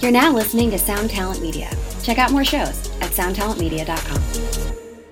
You're now listening to Sound Talent Media. Check out more shows at soundtalentmedia.com.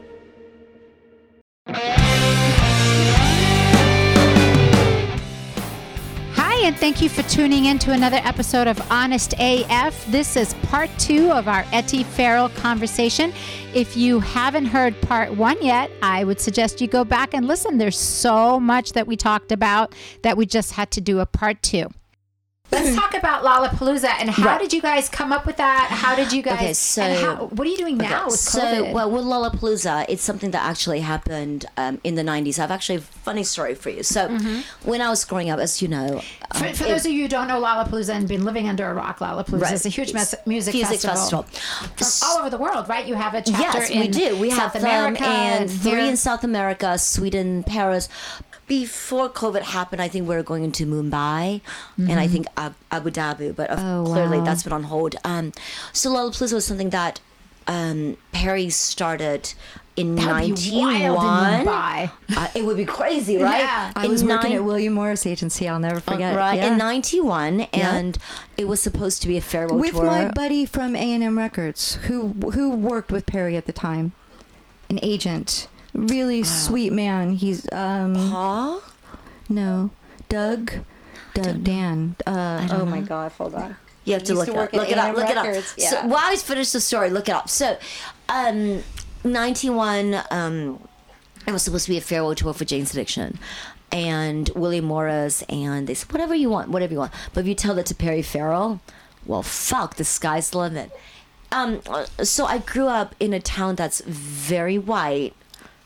And thank you for tuning in to another episode of Honest AF. This is part 2 of our Etty Farrell conversation. If you haven't heard part 1 yet, I would suggest you go back and listen. There's so much that we talked about that we just had to do a part 2. Let's talk about Lollapalooza and how did you guys come up with that? How did you guys? Okay, so what are you doing now with COVID? Well, with Lollapalooza, it's something that actually happened in the 90s. I've actually a funny story for you. So when I was growing up, as you know, for those of you who don't know Lollapalooza and been living under a rock, Lollapalooza is a huge music festival from all over the world, right? You have a chapter in we do. We South have America and 3 in South America, Sweden, Paris. Before COVID happened, I think we were going into Mumbai and I think Abu Dhabi, but clearly that's been on hold. So Lollapalooza was something that Perry started in 91. It would be crazy, right? Yeah. I was working at William Morris Agency, I'll never forget. In 91, and it was supposed to be a farewell with tour. my buddy from A&M Records, who worked with Perry at the time, an agent. Really sweet man. He's Paul? No, Doug Dan. Oh my God, hold on. You have to look it up. Look it up. Yeah. So while I finish the story, look it up. So, 91. It was supposed to be a farewell tour for Jane's Addiction, and William Morris, and they said whatever you want. But if you tell that to Perry Farrell, well, fuck, the sky's the limit. So I grew up in a town that's very white.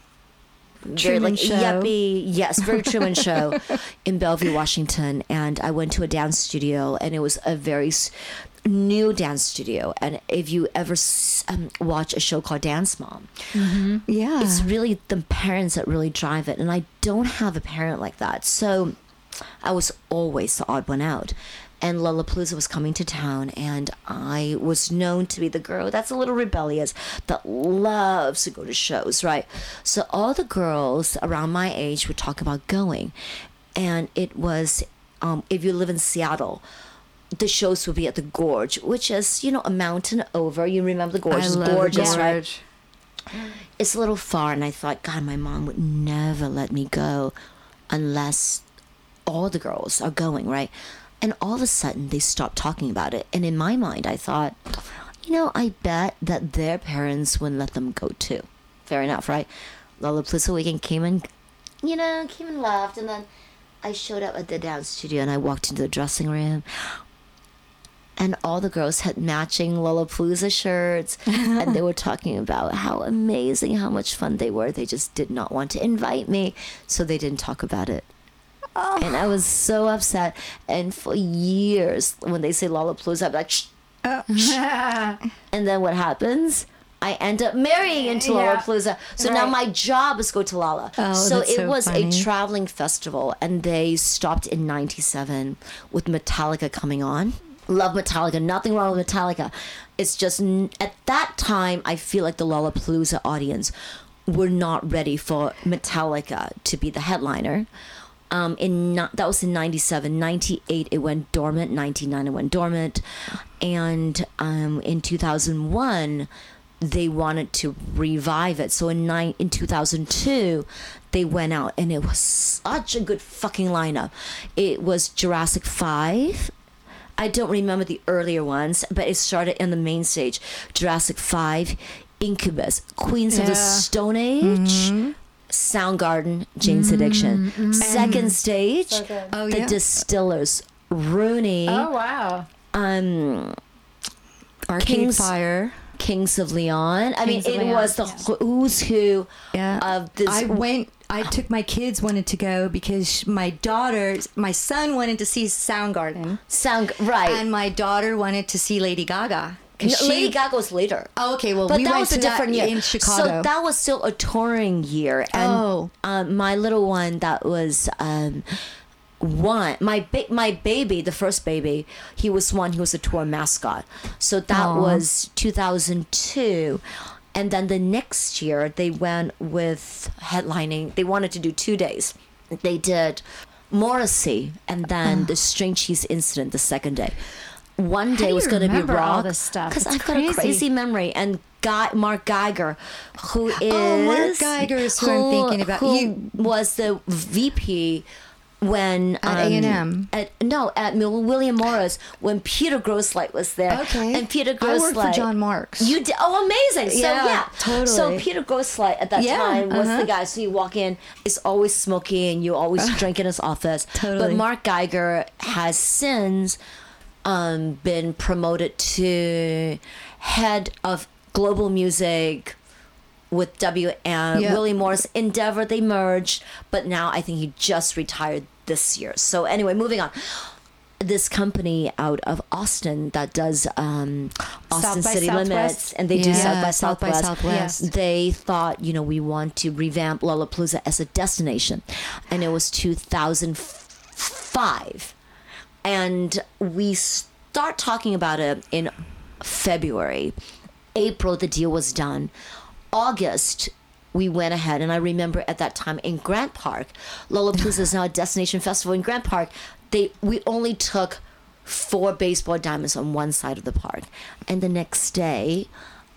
Very Truman Show. Yuppie, yes, very Truman Show in Bellevue, Washington, and I went to a dance studio, and it was a very new dance studio. And if you ever watch a show called Dance Mom, yeah, it's really the parents that really drive it, and I don't have a parent like that, so I was always the odd one out. And Lollapalooza was coming to town, and I was known to be the girl that's a little rebellious, that loves to go to shows, right? So all the girls around my age would talk about going. And it was, if you live in Seattle, the shows would be at the Gorge, which is, a mountain over. You remember the Gorge? It's gorgeous, right? It's a little far, and I thought, God, my mom would never let me go unless all the girls are going, right? And all of a sudden, they stopped talking about it. And in my mind, I thought, I bet that their parents wouldn't let them go too. Fair enough, right? Lollapalooza weekend came and left. And then I showed up at the dance studio and I walked into the dressing room. And all the girls had matching Lollapalooza shirts. And they were talking about how amazing, how much fun they were. They just did not want to invite me. So they didn't talk about it. And I was so upset. And for years, when they say Lollapalooza, I'm like, shh. And then what happens? I end up marrying into Lollapalooza. So now my job is go to Lolla. So it was a traveling festival. And they stopped in 97 with Metallica coming on. Love Metallica. Nothing wrong with Metallica. It's just, at that time, I feel like the Lollapalooza audience were not ready for Metallica to be the headliner. That was in 97. 98 it went dormant. 99 it went dormant, and in 2001 they wanted to revive it. So in 2002 they went out, and it was such a good fucking lineup. It was Jurassic 5. I don't remember the earlier ones, but it started in the main stage. Jurassic 5, Incubus, Queens of the Stone Age, Soundgarden, Jane's Addiction. Second stage, the Distillers, Rooney. Oh, wow. Arcade Fire. Kings of Leon. It was the who's who of this. I took my kids wanted to go because my son wanted to see Soundgarden. And my daughter wanted to see Lady Gaga. Lady Gaga was later. Oh, okay. Well, but we that went was to a different year in Chicago. So that was still a touring year, and my little one that was my baby, the first baby, he was a tour mascot. So that was 2002. And then the next year they went with headlining. They wanted to do 2 days. They did Morrissey and then the String Cheese Incident the second day. one day was going to be rock. All this stuff? Because I've got a crazy memory. And Mark Geiger, who is Mark Geiger is who I'm thinking about. Who was the VP when at A&M. At William Morris when Peter Grosslight was there. Okay. And Peter Grosslight. I worked for John Marks. You did? Oh, amazing. So yeah, totally. So Peter Grosslight at that time was the guy. So you walk in, it's always smoky, and you always drink in his office. Totally. But Mark Geiger has since been promoted to head of global music with WM. William Morris Endeavor, they merged, but now I think he just retired this year. So anyway, moving on. This company out of Austin that does Austin City Limits, and they do South by Southwest. They thought, we want to revamp Lollapalooza as a destination, and it was 2005, and we start talking about it in February. April, the deal was done. August, we went ahead, and I remember at that time in Grant Park, Lollapalooza is now a destination festival. In Grant Park, we only took 4 baseball diamonds on one side of the park. And the next day,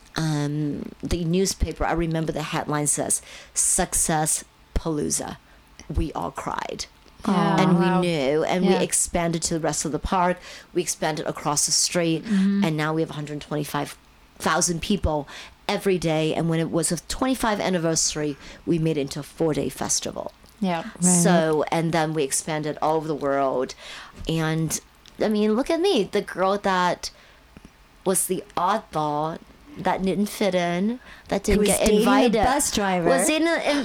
the newspaper, I remember the headline says, "Success Palooza." We all cried. And we knew, and we expanded to the rest of the park. We expanded across the street, and now we have 125,000 people every day. And when it was a 25th anniversary, we made it into a 4-day festival. Yeah. Right. So, and then we expanded all over the world. And I mean, look at me, the girl that was the oddball, that didn't fit in, that didn't get invited. The bus driver. Was but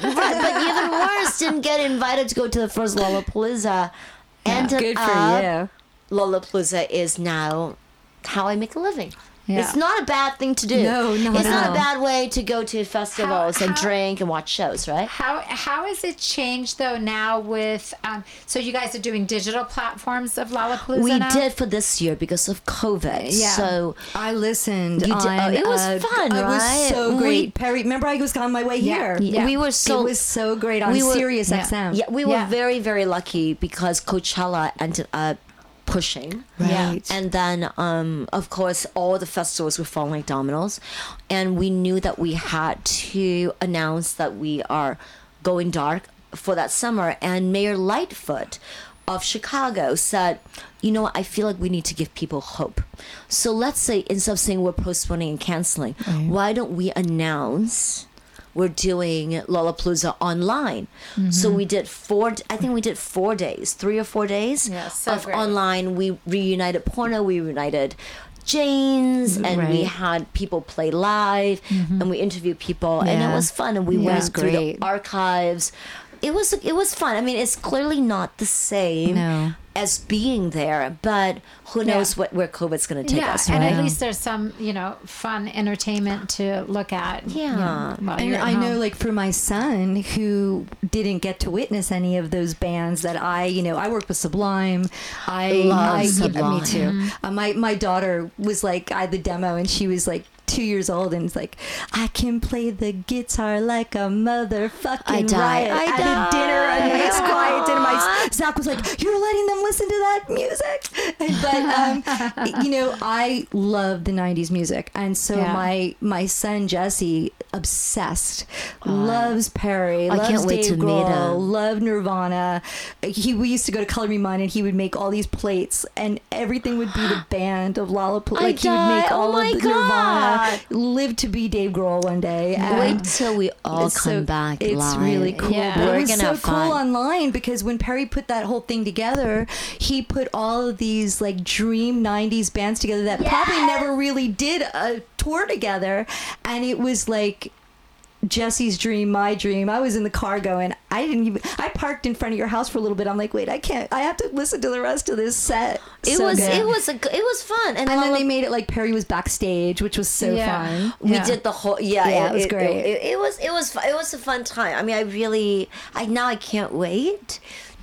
even worse, didn't get invited to go to the first Lollapalooza. Good for you. Lollapalooza is now how I make a living. Yeah. It's not a bad thing to do. No, it's not a bad way to go to festivals and drink and watch shows, right? How has it changed though now with so you guys are doing digital platforms of Lollapalooza We now? did for this year because of COVID. Yeah. So I listened. it was fun, right? It was so great. Perry, remember I was on my way here. Yeah. We were it was so great on Sirius XM. Yeah, we were very, very lucky because Coachella ended up pushing. Right. And then, of course, all the festivals were falling like dominoes. And we knew that we had to announce that we are going dark for that summer. And Mayor Lightfoot of Chicago said, I feel like we need to give people hope. So let's say, instead of saying we're postponing and canceling, why don't we announce we're doing Lollapalooza online? So we did 4 days, 3 or 4 days of online. We reunited Porno, we reunited Jane's, and we had people play live, and we interviewed people, and it was fun, and we went through the archives. It was fun. I mean, it's clearly not the same as being there, but who knows where COVID's going to take us. And at least there's some, fun entertainment to look at. Yeah. While and you're at I know, home. like, for my son who didn't get to witness any of those bands that I worked with Sublime. I love Sublime. Me too. My daughter was like, I had the demo, and she was like 2 years old, and it's like, I can play the guitar like a motherfucking riot. At a dinner, a nice quiet dinner. Zach was like, "You're letting them listen to that music?" But I love the '90s music, and so my son Jesse, obsessed, loves Perry, loves can't wait Dave to meet Grohl, him. loved Nirvana. We used to go to Color Me Mine, and he would make all these plates, and everything would be the band of Lollapalooza. Like he would make all of the Nirvana. Live to be Dave Grohl one day. Wait till we all come back live. It's really cool. Yeah. But We're it was gonna so have cool fun. online because when Perry put that whole thing together, he put all of these like dream 90s bands together that probably never really did a tour together. And it was like Jesse's dream, my dream. I was in the car going, I parked in front of your house for a little bit. I'm like, wait, I have to listen to the rest of this set. It was fun. And then they made it like Perry was backstage, which was so fun. We did the whole, it was great. It was a fun time. I mean, I can't wait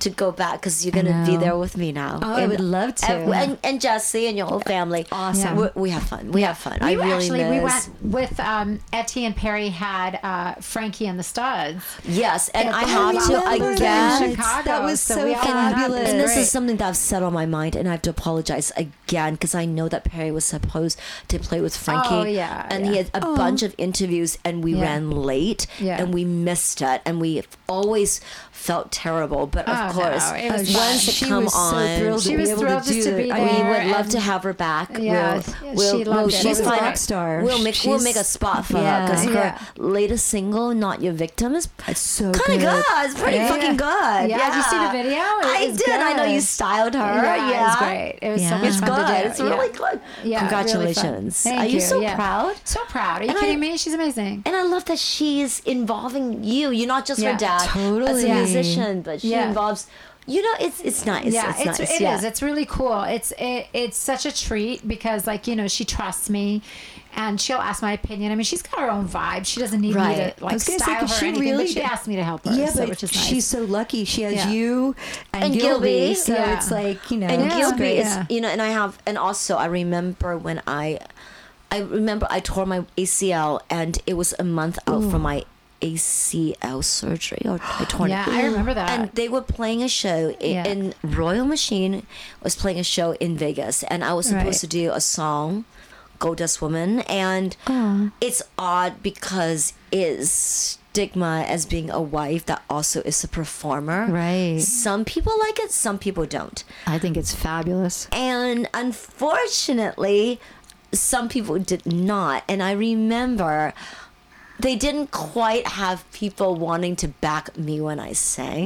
to go back because you're gonna be there with me now. Oh, I would love to. And Jesse and your whole family. Awesome. We have fun. We have fun. We went with Etty and Perry had Frankie and the Studs. Yes, and I have to again. Chicago, that was so we all fabulous. And this Great. is something that I've said on my mind, and I have to apologize again because I know that Perry was supposed to play with Frankie. Oh, yeah, and yeah. he had a bunch of interviews, and we Yeah. ran late, Yeah. and we missed it, and we always felt terrible. But of Oh, no, course, it was once fun. it come was on, so thrilled She to was be able thrilled to just do to be it. there. we would love and- to have her back. Yeah, she loved it. She's It was fine. a rock star. We'll make She's- a spot for her Yeah. because her Yeah. latest single, "Not Your Victim," is It's so kind of good. It's pretty Yeah. fucking good. Yeah, did you see the video? I It's did. I know you good. styled her. Yeah, it was great. It was so Yeah. much It's fun good. to do. It's really good. Yeah, Congratulations. really fun. Are you Thank so yeah. proud? So proud. Are you And kidding me? She's amazing. And I love that she's involving you. You're not just Yeah, her dad as totally. a musician, but she Yeah. involves. You know, it's nice. Yeah, it's nice. it yeah. is. It's really cool. It's such a treat because, like, you know, she trusts me, and she'll ask my opinion. I mean, she's got her own vibe. She doesn't need me Right. to I like was gonna say, style 'cause her or she anything. really But she asked me to help her. Yeah, so, but which is nice. she's so lucky. She has Yeah. you and, And Gilby, Gilby. so Yeah. it's like, you know. And Yeah. Gilby is, Yeah. you know, and also I remember when I remember I tore my ACL and it was a month out from my ACL surgery, or I torn Yeah, it. I remember that. And they were playing a show Yeah. in Royal Machine was playing a show in Vegas, and I was supposed Right. to do a song, Goldust Woman, and it's odd because it's stigma as being a wife that also is a performer. Right. Some people like it, some people don't. I think it's fabulous. And unfortunately, some people did not. And I remember they didn't quite have people wanting to back me when I sang.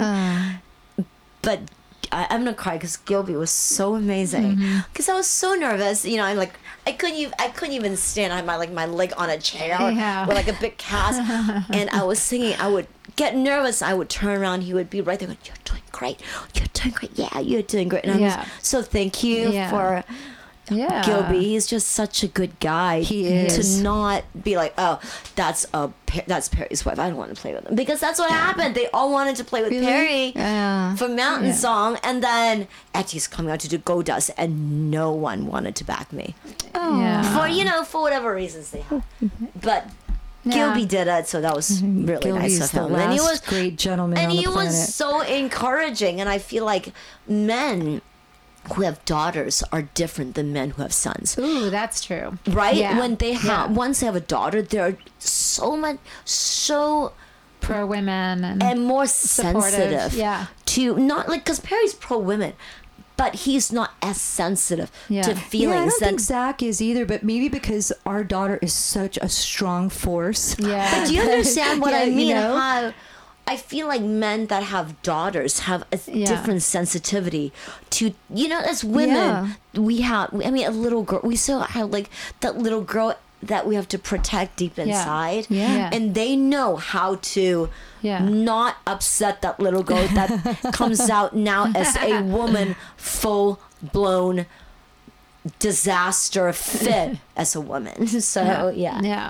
But I'm gonna cry because Gilby was so amazing. Because I was so nervous. You know, I'm like I couldn't even stand. I had my leg on a chair Yeah. with like a big cast, and I was singing. I would get nervous. I would turn around. He would be right there. Going, "You're doing great. You're doing great. Yeah, you're doing great." And I Yeah. was so thank you Yeah. for. yeah. Gilby, he's just such a good guy. He is. To not be like, oh, that's Perry's wife. I don't want to play with him, because that's what happened. They all wanted to play with Perry for Mountain Song, and then Etty's coming out to do Goldust, and no one wanted to back me Yeah. for whatever reasons they had. But Yeah. Gilby did it, so that was really Gilby's nice the of him. last And he was great gentleman and on the he planet. was so encouraging, and I feel like men who have daughters are different than men who have sons. Ooh, that's true. Right? Yeah. When they have once they have a daughter, they're so Pro women and more supportive. sensitive. Yeah. To not like, because Perry's pro women, but he's not as sensitive Yeah. to Yeah, I feelings. don't think Zach is either, but maybe because our daughter is such a strong force. Yeah. But do you understand what Yeah, I you mean? know? How I feel like men that have daughters have a different sensitivity to, as women, we have, I mean, a little girl, we still have like that little girl that we have to protect deep inside. Yeah. And they know how to not upset that little girl that comes out now as a woman full-blown disaster fit as a woman. So, Yeah.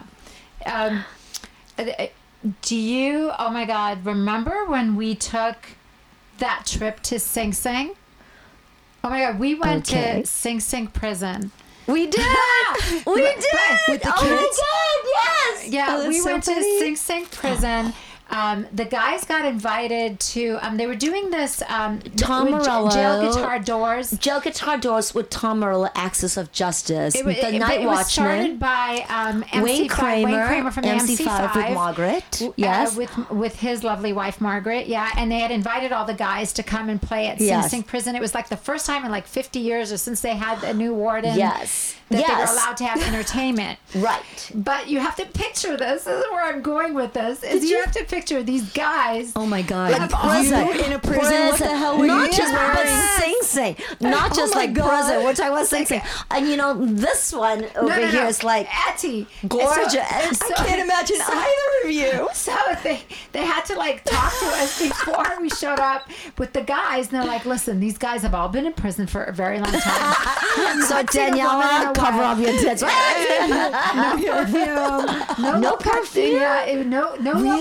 Do you, oh my God, remember when we took that trip to Sing Sing? Oh my God, we went to Sing Sing prison. We did. We did. With the Oh my kids? God, yes. Yeah, Oh, that's we so went to funny. Sing Sing prison. The guys got invited to, they were doing this Tom with Morello. Jail Guitar Doors. Jail Guitar Doors with Tom Morello, Axis of Justice, It The Night was started Watchman, by Wayne Kramer from MC5 with Margaret. Yes. with his lovely wife Margaret. Yeah, and they had invited all the guys to come and play at Sing Yes. Sing Prison. It was like the first time in like 50 years, or since they had a new warden. Yes. That they were Yes. allowed to have entertainment. Right. But you have to picture this. This is where I'm going with this. Is you have to picture these guys. Oh my God. Like prison. You in a prison. What the hell were Not you just wearing? but Sing Sing. Not just my like God. prison. We're talking about Sing Sing. And this one over here is like Etty. gorgeous. So- I can't imagine either of you. So they had to like talk to us before we showed up with the guys, and they're like, "Listen, these guys have all been in prison for a very long time." So Daniela, cover up your tits. No perfume, no perfume? Yeah, no haircut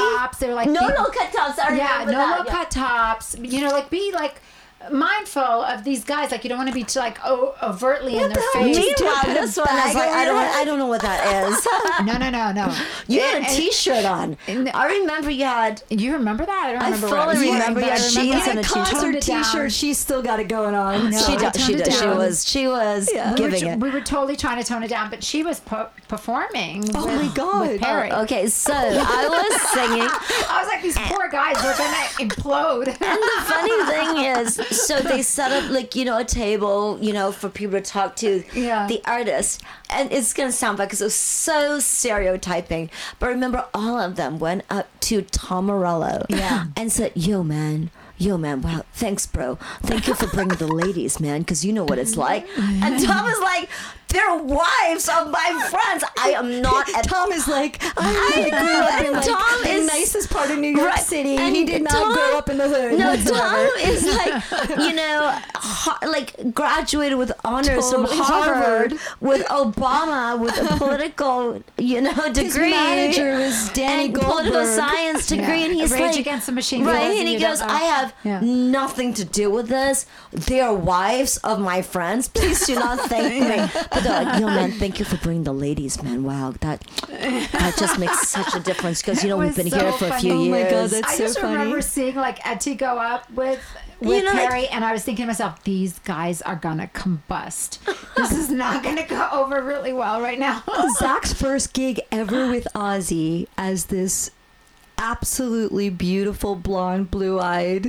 tops. They were like no low cut tops. I remember no that. low cut tops. You know, like be like mindful of these guys. Like you don't want to be like overtly in their face. Meanwhile, this one, I was like, I don't know what that is. No. You had a T-shirt on. I remember you had. You remember that? I don't remember. I fully remember you had jeans and a concert T-shirt. She's still got it going on. No, She did. She was giving it. We were totally trying to tone it down, but she was performing. Oh my God. With Perry. Okay, so I was singing. I was like, these poor guys are gonna implode. And the funny thing is, so they set up like, a table, for people to talk to the artist. And it's going to sound bad because it was so stereotyping. But remember, all of them went up to Tom Morello and said, yo, man, wow, thanks, bro. Thank you for bringing the ladies, man, because you know what it's like. And Tom was like, they're wives of my friends. I am not. Tom is like, I grew up in the nicest part of New York City. And he did not grow up in the hood. No, whatsoever. Tom is like, graduated with honors from Harvard, with Obama, with a political, degree. His manager is Danny and Goldberg. political science degree, and he's Rage like, Against the Machine. right? And he goes, I have nothing to do with this. They are wives of my friends. Please do not thank me. But they're like, yo, man, thank you for bringing the ladies, man. Wow, that just makes such a difference because we've been here for a few years. Oh my God, that's I so just funny. remember seeing like Etty go up with Perry, and I was thinking to myself, these guys are gonna combust. This is not gonna go over really well right now. Zach's first gig ever with Ozzy as this absolutely beautiful, blonde, blue-eyed,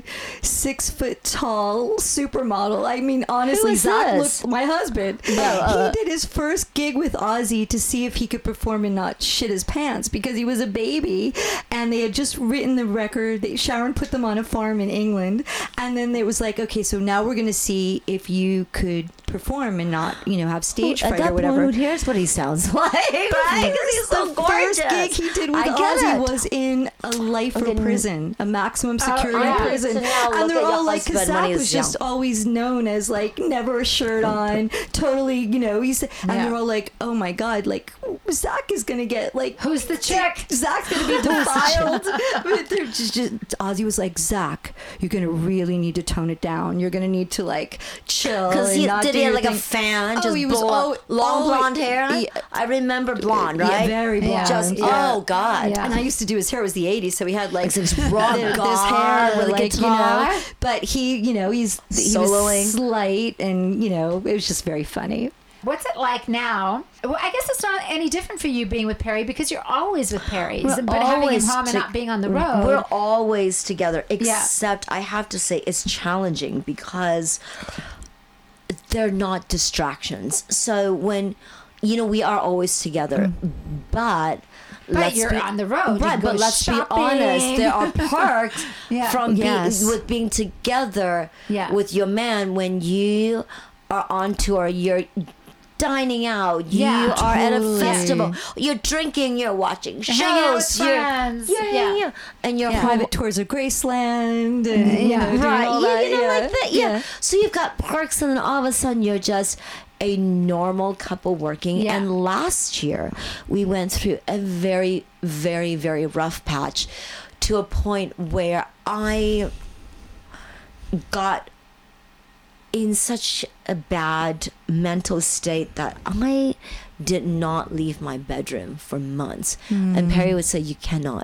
6 foot tall supermodel. I mean, honestly, Zach looked my husband. He did his first gig with Ozzy to see if he could perform and not shit his pants because he was a baby, and they had just written the record. Sharon put them on a farm in England, and then it was like, okay, so now we're gonna see if you could perform and not, have stage fright or whatever. Point, here's what he sounds like, right? Because he's so gorgeous. The first gig he did with Ozzy was in a lifer prison, a maximum security prison. So and they're all like, because Zach was just always known as like never a shirt on, totally, and they're all like, oh my God, like Zach is gonna get like, who's the chick? Zach's gonna be defiled. But they're just Ozzy was like, Zach, you're gonna really need to tone it down. You're gonna need to like chill. Because he had like thing. a fan, he was long blonde hair. I remember blonde, right? Yeah, very blonde. Oh God! Yeah. And I used to do his hair. It was the '80s, so he had like this rock this hair with a like, guitar. But he was soloing, slight, and it was just very funny. What's it like now? Well, I guess it's not any different for you being with Perry because you're always with Perry. But having him home and not being on the road. We're always together, except I have to say it's challenging because they're not distractions. So when, we are always together, but you're on the road. Right, but let's be honest. There are perks from being together with your man when you are on tour. You're dining out. You are at a festival. You're drinking. You're watching shows. You're hanging out. And you're private tours of Graceland. And, right. All that. Like that. Yeah. So you've got perks, and then all of a sudden you're just a normal couple working. Yeah. And last year we went through a very, very, very rough patch to a point where I got in such a bad mental state that I did not leave my bedroom for months. And Perry would say, you cannot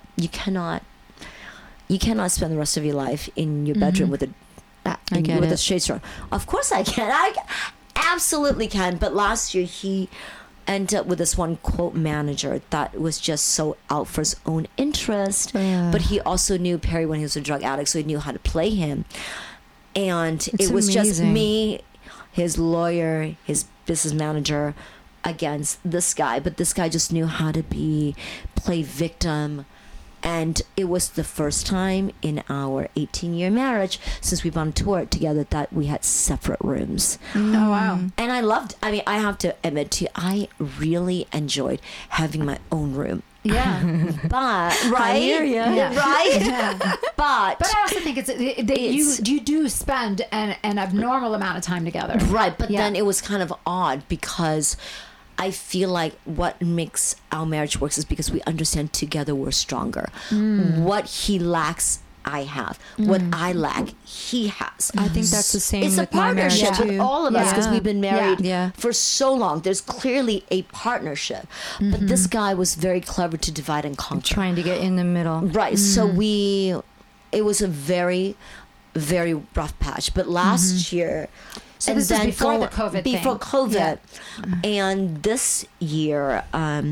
spend the rest of your life in your bedroom with a shade store. Of course I can. I absolutely can. But last year he ended up with this one quote manager that was just so out for his own interest. But he also knew Perry when he was a drug addict, so he knew how to play him. And it was just me, his lawyer, his business manager against this guy. But this guy just knew how to play victim. And it was the first time in our 18-year marriage since we've been on tour together that we had separate rooms. Oh, wow. And I have to admit to you, I really enjoyed having my own room. Yeah. But, right? I hear you. Yeah. Right? Yeah. But I also think you do spend an abnormal amount of time together. Right. But then it was kind of odd because I feel like what makes our marriage works is because we understand together we're stronger. What he lacks, I have. What I lack, he has. I think that's the same It's a with my marriage partnership with too. all of us because we've been married Yeah. for so long. There's clearly a partnership. But this guy was very clever to divide and conquer. Trying to get in the middle. Right. So it was a very, very rough patch. But last year, So this was before the COVID thing. Before COVID. And this year,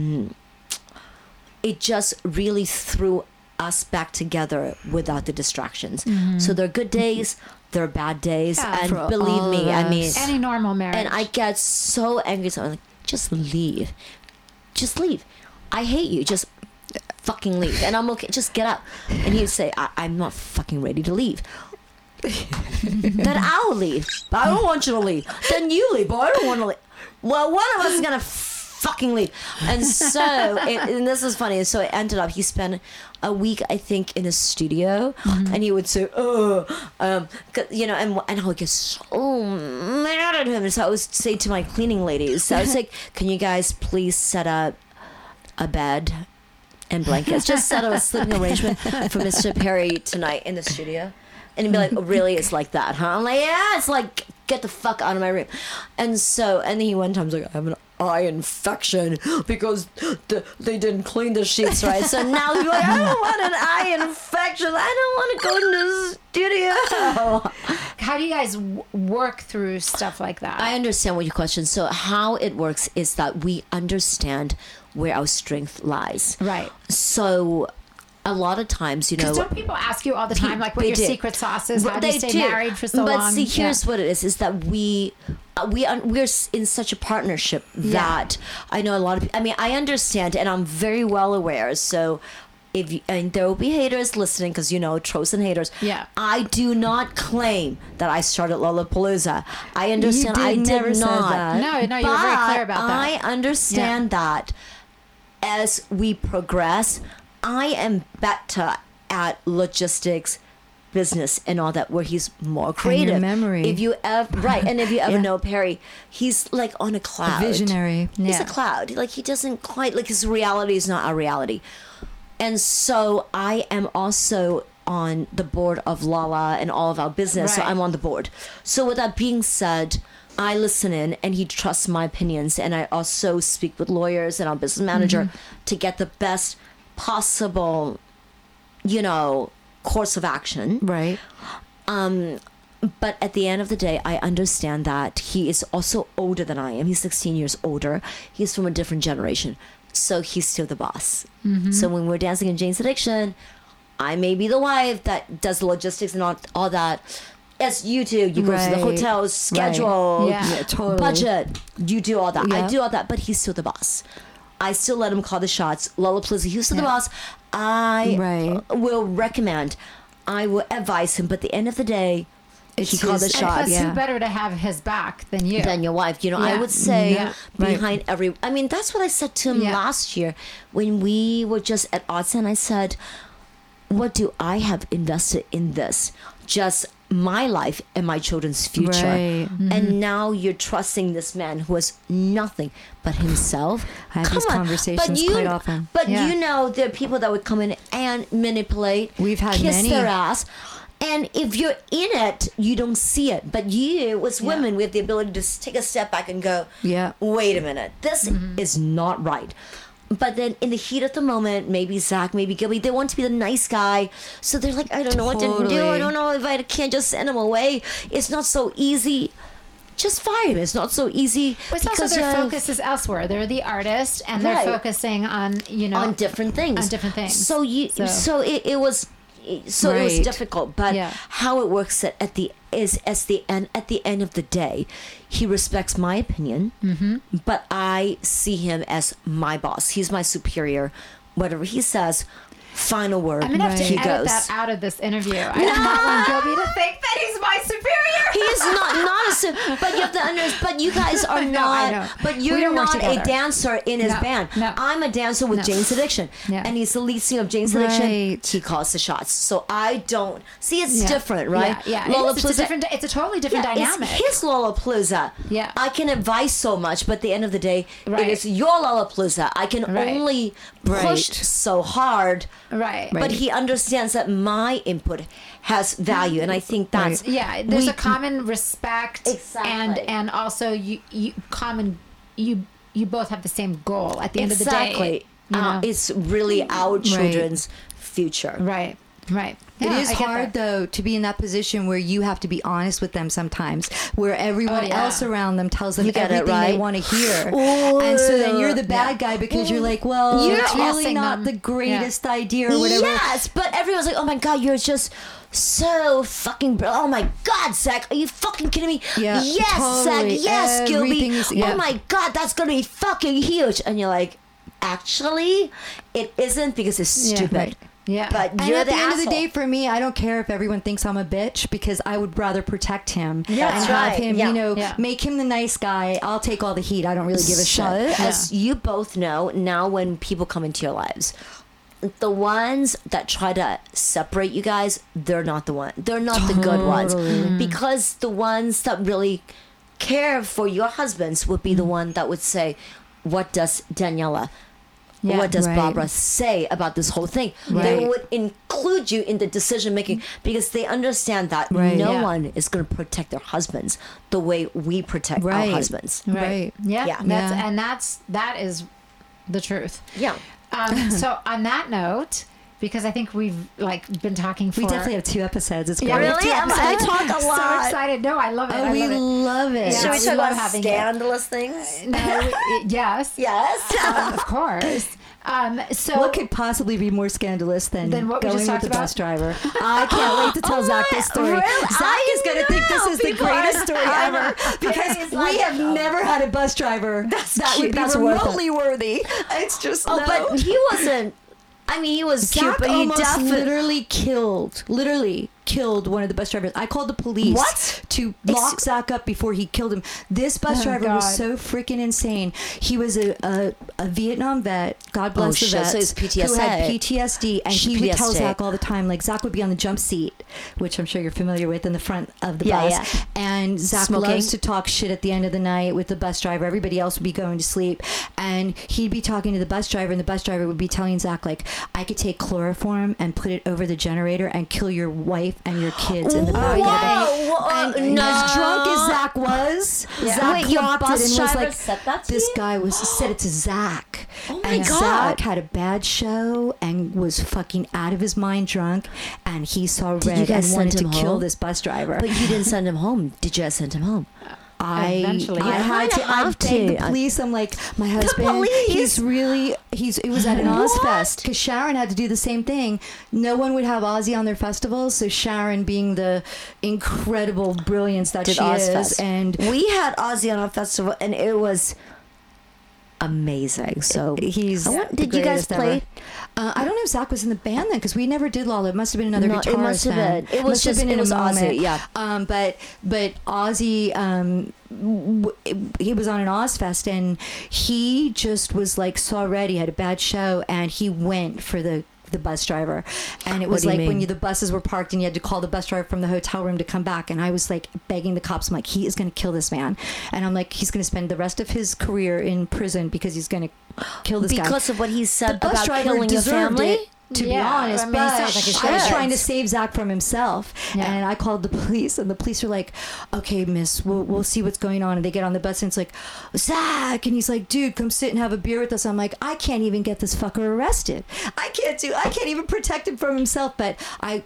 it just really threw us back together without the distractions. So there are good days, there are bad days. Yeah, And believe me, I mean, any normal marriage. and I get so angry. So I'm like, just leave. Just leave. I hate you. Just fucking leave. And I'm okay. Just get up. And he'd say, I'm not fucking ready to leave. Then I'll leave. But I don't want you to leave. Then you leave. But I don't want to leave. Well, one of us is going to fucking leave. And so, and this is funny. So it ended up, he spent a week, I think, in a studio. And he would say, you know, and I would get so mad at him. And so I would say to my cleaning ladies, I was like, can you guys please set up a bed and blankets? Just set up a sleeping arrangement for Mr. Perry tonight in the studio. And he'd be like, oh, really? It's like that, huh? I'm like, yeah, it's like, get the fuck out of my room. And so, and then he one time was like, I have an eye infection because they didn't clean the sheets right. So now he's like, I don't want an eye infection. I don't want to go in the studio. How do you guys work through stuff like that? I understand what your question. So how it works is that we understand where our strength lies. Right. So a lot of times, you know, Because don't people ask you all the time, like, what your secret sauce is? How do you stay married for so long? But see, here's what it is that we're in such a partnership that I know a lot of people, I mean, I understand and I'm very well aware. So if you, and there will be haters listening because, you know, trolls and haters. Yeah. I do not claim that I started Lollapalooza. I understand. You I never did said not. that. No, you were very clear about that. I understand that as we progress, I am better at logistics, business, and all that, where he's more creative. And your memory. If you ever and if you ever know Perry, he's like on a cloud. A visionary. He's Yeah. a cloud. Like he doesn't quite like his reality is not our reality. And so I am also on the board of Lala and all of our business. So Right. I'm on the board. So with that being said, I listen in and he trusts my opinions. And I also speak with lawyers and our business manager to get the best possible, you know, course of action. Right. But at the end of the day, I understand that he is also older than I am. He's 16 years older. He's from a different generation. So he's still the boss. So when we're dancing in Jane's Addiction, I may be the wife that does the logistics and all that. As you do, you go to the Right. hotel's schedule, Yeah. Yeah, totally. budget. You do all that. I Yeah. do all that, but he's still the boss. I still let him call the shots. Lollapalooza, he's still the boss. I Right. will recommend. I will advise him. But at the end of the day, he It's called the his- And shots. plus, Yeah. who better to have his back than you? Than your wife. You know, I Yeah. would say Yeah. behind every... I mean, that's what I said to him Yeah. last year when we were just at odds. And I said, what do I have invested in this? Just my life and my children's future. Right. And now you're trusting this man who has nothing but himself. I have these conversations quite often. But Yeah. you know, there are people that would come in and manipulate. We've had kiss many. their ass. And if you're in it, you don't see it. But you, as women, we have the ability to take a step back and go, Yeah. wait a minute, this is not right. But then in the heat of the moment, maybe Zach, maybe Gilby, they want to be the nice guy. So they're like, I don't know what to do. Totally. I don't know if I can't just send him away. It's not so easy. Just fire him. It's not so easy. But it's also because their you have- focus is elsewhere. They're the artist, and they're Right. focusing on, you know, on different things. on different things. So it was Right. difficult. But Yeah. how it works at the end of the day, he respects my opinion, but I see him as my boss. He's my superior. Whatever he says, final word. I'm gonna have to he edit goes. that out of this interview. I do not want Gilby to think that he's my superior. He's not but you have to understand. But you guys are I not. know. But We you're don't work not a together. dancer in his band. No. I'm a dancer with No. Jane's Addiction, Yeah. and he's the lead singer of Jane's Addiction. Right. He calls the shots, so I don't see. It's Yeah. different, right? Yeah. It's a totally different dynamic. It's his Lollapalooza. Yeah. I can advise so much, but at the end of the day, Right. it is your Lollapalooza. I can Right. only push Right. so hard. right. But he understands that my input has value, and I think that's Yeah, there's a common respect, Exactly. and also you both have the same goal at the end of the day. exactly. You know? It's really our children's future. Right. It Yeah, is I get hard that. though to be in that position where you have to be honest with them sometimes, where everyone Oh, yeah. else around them tells them You get it, everything they right? want to hear, Ooh. and so then you're the bad guy because you're like, well, You're it's really tossing not them. the greatest idea or whatever. Yes, but everyone's like, "Oh my god, you're just so fucking oh my god, Zach, are you fucking kidding me? Yeah, yes, totally. Zach, yes, Gilby. Everything's- yeah. Oh my god, that's gonna be fucking huge." And you're like, "Actually, it isn't because it's stupid." right. Yeah. But And you're at the end of the asshole. day, for me, I don't care if everyone thinks I'm a bitch because I would rather protect him Yeah, and that's have right. him, Yeah. you know, Yeah. make him the nice guy. I'll take all the heat. I don't really give a So, shit. as you both know, now when people come into your lives, the ones that try to separate you guys, they're not the one. They're not the good ones, because the ones that really care for your husbands would be the one that would say, "What does Daniela?" Yeah, what does right. Barbara say about this whole thing? They Right. would include you in the decision making because they understand that Right. no Yeah. one is going to protect their husbands the way we protect our Right. husbands. Right. Yeah. Yeah. That is the truth. Yeah. So on that note, because I think we've been talking for We definitely have 2 episodes. It's great. Yeah, we have Really? 2 I episodes. talk a I'm so lot. excited. No, I love it. Oh, I we love it. love it. Yeah. Should we we talk love about having it. scandalous things? Yes. Yes. Of course. So What could possibly be more scandalous than Than what we going just with talked the bus about? driver? I can't wait to tell Zach this story. really? Zach I is going to think this know. is the People greatest are- story ever because He's we like, have never had a bus driver that would cute. be That's worth it. remotely worthy. It's just Oh, no. but he wasn't. I mean, he was cute, Zach but he almost definitely literally killed one of the bus drivers. I called the police What? to lock Zach up before he killed him. This bus Oh, driver God. was so freaking insane. He was a Vietnam vet. God bless the shit. vets. So he's PTSD. Who had PTSD, and he would tell PTSD. Zach all the time. Like Zach would be on the jump seat, which I'm sure you're familiar with, in the front of the Yeah, bus. yeah. And Zach Smoking. loves to talk shit at the end of the night with the bus driver. Everybody else would be going to sleep, and he'd be talking to the bus driver, and the bus driver would be telling Zach, like, I could take chloroform and put it over the generator and kill your wife and your kids in the back of the bus. And no. as drunk as Zach was, Zach Wait, your clocked it bus and was driver like, said that to this you? guy said it to Zach. Oh my and God. Zach had a bad show and was fucking out of his mind drunk, and he saw red you guys and wanted send to him kill home? this bus driver. But you didn't send him home. Did you guys send him home? Eventually, I yeah. had to. Kinda I have begged to. the police. I'm like, my husband. police? It was at an Ozfest because Sharon had to do the same thing. No one would have Ozzy on their festivals, so Sharon, being the incredible brilliance that Did she is, Ozfest. and We had Ozzy on our festival, and it was amazing. So he's. the did you guys greatest play? ever. I don't know if Zach was in the band then because we never did Lolla. It must have been another No, guitarist. it must have then. been. It was Must have just- been it in a was Ozzy, moment. yeah. But Ozzy, he was on an Ozfest and he just was like saw red. He had a bad show and he went for the bus driver, and it was do you like when mean? the buses were parked and you had to call the bus driver from the hotel room to come back, and I was like begging the cops. I'm like, he is going to kill this man, and I'm like, he's going to spend the rest of his career in prison because he's going to kill this guy. Because of what he said The bus about driver killing your deserved family? it, to be Yeah, honest. I mean, it But sounds like he I was should. trying to save Zach from himself, Yeah. and I called the police, and the police were like, "Okay, miss, we'll see what's going on." And they get on the bus, and it's like, Zach, and he's like, "Dude, come sit and have a beer with us." I'm like, I can't even get this fucker arrested. I can't even protect him from himself. But I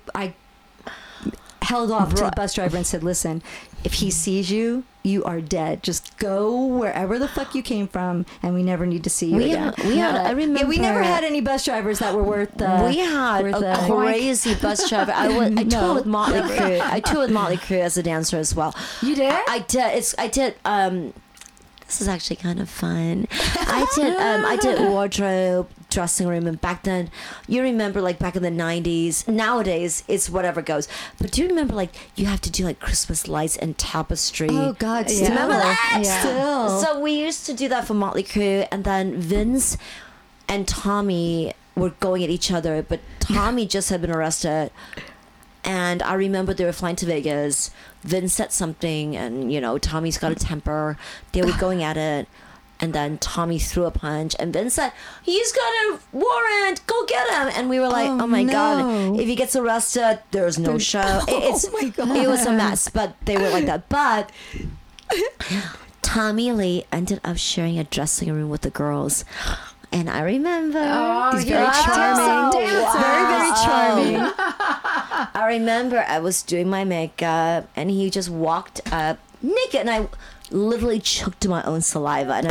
held off to the bus driver and said, "Listen, if he sees you, you are dead. Just go wherever the fuck you came from, and we never need to see you again." I remember. Yeah, we never had any bus drivers that were worth. We had a crazy bus driver. I toured with Motley Crue. I toured with Motley Crue as a dancer as well. You did? I did. I did. this is actually kind of fun. I did wardrobe, dressing room, and back then, you remember like back in the 90s, nowadays it's whatever goes. But do you remember like you have to do like Christmas lights and tapestry? Oh God, Yeah. still. Remember that? Yeah. Still. So we used to do that for Motley Crue, and then Vince and Tommy were going at each other, but Tommy just had been arrested. And I remember they were flying to Vegas. Vince said something, and you know, Tommy's got a temper. They were going at it, and then Tommy threw a punch, and Vince said, "He's got a warrant. Go get him." And we were like, "Oh, my no. God! If he gets arrested, there's no show." It's my God. it was a mess, but they were like that. But Tommy Lee ended up sharing a dressing room with the girls. And I remember He's very charming. Very, very charming. I remember I was doing my makeup and he just walked up naked and I literally choked my own saliva and I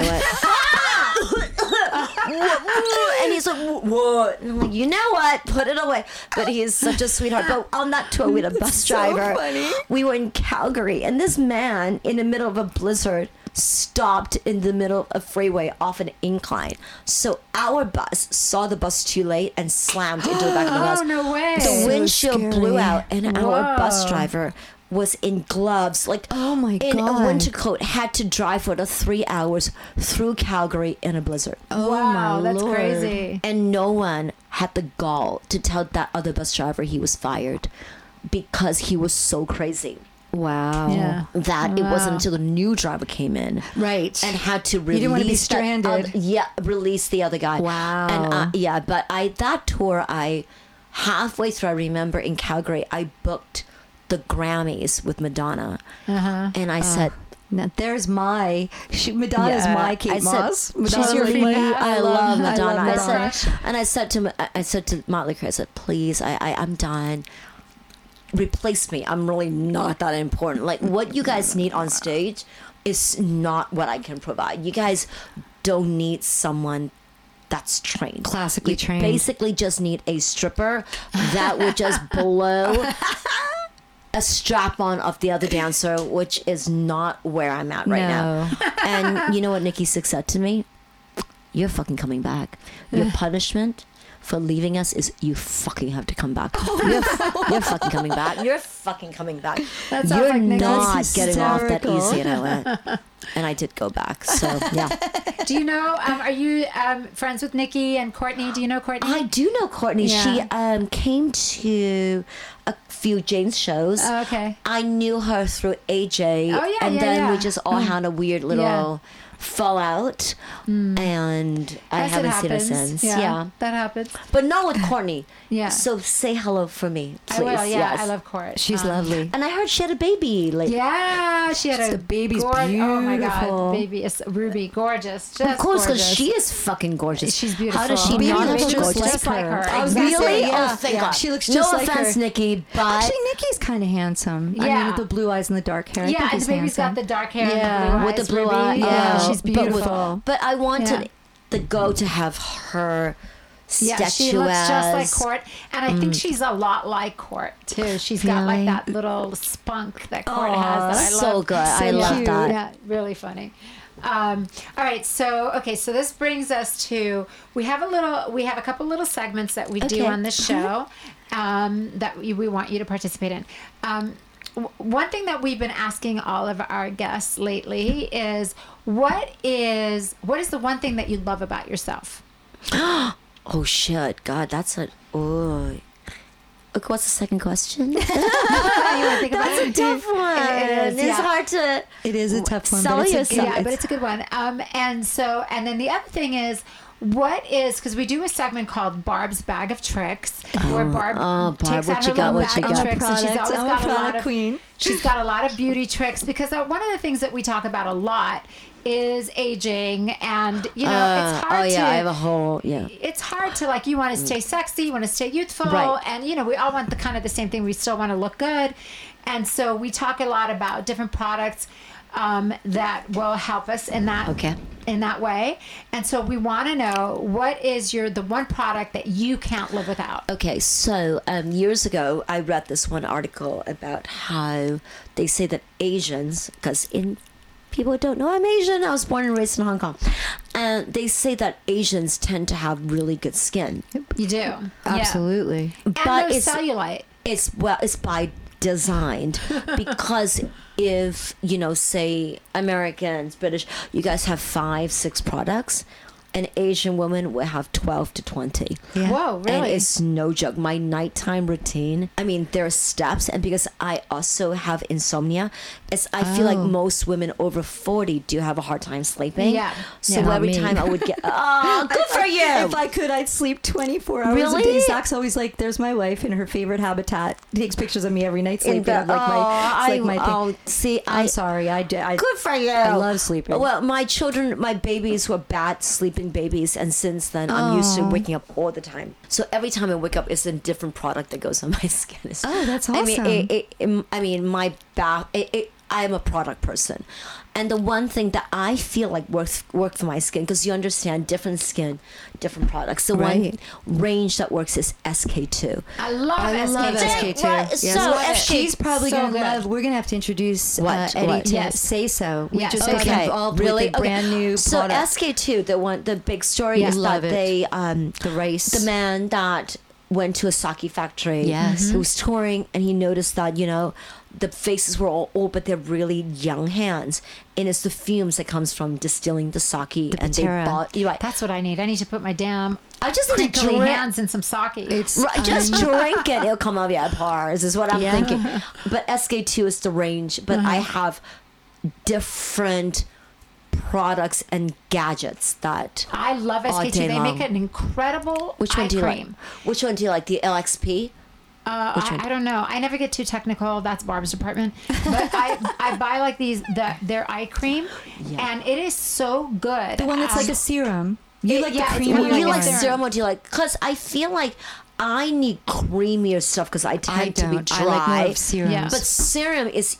went and he's like, what? And I'm like, you know what? Put it away. But he is such a sweetheart. But on that tour with a bus driver, funny. we were in Calgary and this man in the middle of a blizzard stopped in the middle of a freeway off an incline. So our bus saw the bus too late and slammed into the back of the bus. Oh, no way. The So windshield scary. blew out and our Whoa. bus driver was in gloves, like Oh, my in God. a winter coat, had to drive for the 3 hours through Calgary in a blizzard. Oh Wow, my that's Lord. crazy. And no one had the gall to tell that other bus driver he was fired because he was so crazy Wow. Yeah. that it wasn't Wow. until the new driver came in Right. and had to release didn't wanna be that stranded. release the other guy. Wow. And but that tour, I halfway through, I remember in Calgary, I booked the Grammys with Madonna, and I said, Now there's Madonna's Yeah. my Kate I said, Moss. Madonna's she's your like favorite. my- I love Madonna. I I love Madonna. said, and I said to Motley Crue, I said, please, I'm done. Replace me. I'm really not that important. Like what you guys need on stage is not what I can provide. You guys don't need someone that's trained. Classically You trained. basically just need a stripper that would just blow a strap on of the other dancer, which is not where I'm at right now. And you know what Nikki Sixx said to me? You're fucking coming back. Your punishment for leaving us is you fucking have to come back. You're fucking coming back. You're fucking coming back. That sounds You're like Nikki. not That's getting off that hysterical. easy. And I went, and I did go back. So yeah, Do you know, are you friends with Nikki and Courtney? Do you know Courtney? I do know Courtney. Yeah. She came to a few Jane's shows. Oh, okay. I knew her through AJ. Oh, yeah, and yeah, then we yeah. just all had a weird little Yeah. fallout, and I As it haven't seen her happens. since. Yeah, Yeah. that happens. But not with Courtney. Yeah. So say hello for me, please. I will. Yeah, Yes. I love Court. She's lovely. And I heard she had a baby. Like, Yeah, she had The baby's Oh my beautiful. god, baby is Ruby, gorgeous. Just of course, because gorgeous. she is fucking gorgeous. She's beautiful. How does she Baby not looks look just gorgeous? like her. I was Exactly. gonna say, Really? yeah. Oh, thank Yeah. God. She looks no just like offense, her. Nikki, but Actually, Nikki's kind of handsome. I Yeah. mean, with the blue eyes and the dark hair. I Yeah, think and he's the baby's handsome. got the dark hair Yeah, and the blue with the eyes. blue Ruby. eye. Yeah, she's but with- beautiful. But I wanted Yeah. the go to have her Yeah, statuesque. she looks just like Court, and I think she's a lot like Court too. She's got like Really? that little spunk that Court has that I love. so good. I So love cute. that. Yeah, really funny. All right, so this brings us to we have a couple little segments that we do Okay. on this show that we want you to participate in. One thing that we've been asking all of our guests lately is what is the one thing that you love about yourself? Oh shit, God, that's a. Oh. Okay, what's the second question? You want to think about it? Tough one. It is, It's yeah. hard to. It is a tough one. Sell but it's a yourself. Yeah, but it's a good one. And then the other thing is, because we do a segment called Barb's Bag of Tricks, where Barb Barb, takes what out you her got, little what you bag of got? tricks, and she's always I'm a got a lot product of queen. She's got a lot of beauty tricks because one of the things that we talk about a lot is aging, and it's hard oh yeah, to. I have a whole It's hard to you want to stay sexy, you want to stay youthful, Right. and we all want the same thing. We still want to look good, and so we talk a lot about different products that will help us in that in that way. And so we want to know what is the one product that you can't live without. Okay, so years ago, I read this one article about how they say that Asians, because in people don't know I'm Asian. I was born and raised in Hong Kong. And they say that Asians tend to have really good skin. You do. Absolutely. Yeah. But And no it's cellulite. it's by designed because if say Americans, British, you guys have 5-6 products, an Asian woman will have 12 to 20. Yeah. Whoa, really? And it's no joke. My nighttime routine, I mean, there are steps. And because I also have insomnia, I feel like most women over 40 do have a hard time sleeping. Yeah. So Yeah. every Not me. time I would get, oh, good for you. If I could, I'd sleep 24 hours Really? a day. Zach's always like, there's my wife in her favorite habitat. He takes pictures of me every night sleeping. I'm like my thing. See, I'm sorry. I good for you. I love sleeping. Well, my children, my babies were bad sleeping babies, and since then I'm used to waking up all the time. So every time I wake up, it's a different product that goes on my skin. That's I awesome. mean, my bath. I'm a product person, and the one thing that I feel like work for my skin, because you understand different skin, different products. The Right. one range that works is SK2. I love I love SK2. SK2. Right, Yes. so SK2 she's probably so gonna good. love. We're gonna have to introduce What? Eddie What? to Yes. Say So. We Yes. just Okay. got involved Really? with a brand new So product. SK2, the big story Yeah. is Love that it. they the race. the man that went to a sake factory. Yes. He was touring and he noticed that, the faces were all old, but they're really young hands. And it's the fumes that comes from distilling the sake. And they patera. bought, you're right. That's what I need. I need to put my damn I just need to crinkly drink. hands in some sake. It's Right, just drink it. It'll come out at pars, is what I'm Yeah. thinking. But SK2 is the range. But I have different products and gadgets that. I love all SK2. day They long. make an incredible Which one eye do you cream. like? Which one do you like? The LXP? Which one? I don't know. I never get too technical. That's Barb's department. But I buy like their eye cream, and it is so good. the one that's like a serum. You like yeah, the it's creamy more Well, you like like a serum. serum, or do you like? Because I feel like I need creamier stuff because I tend to be dry. I like more of serums. Yeah. But serum is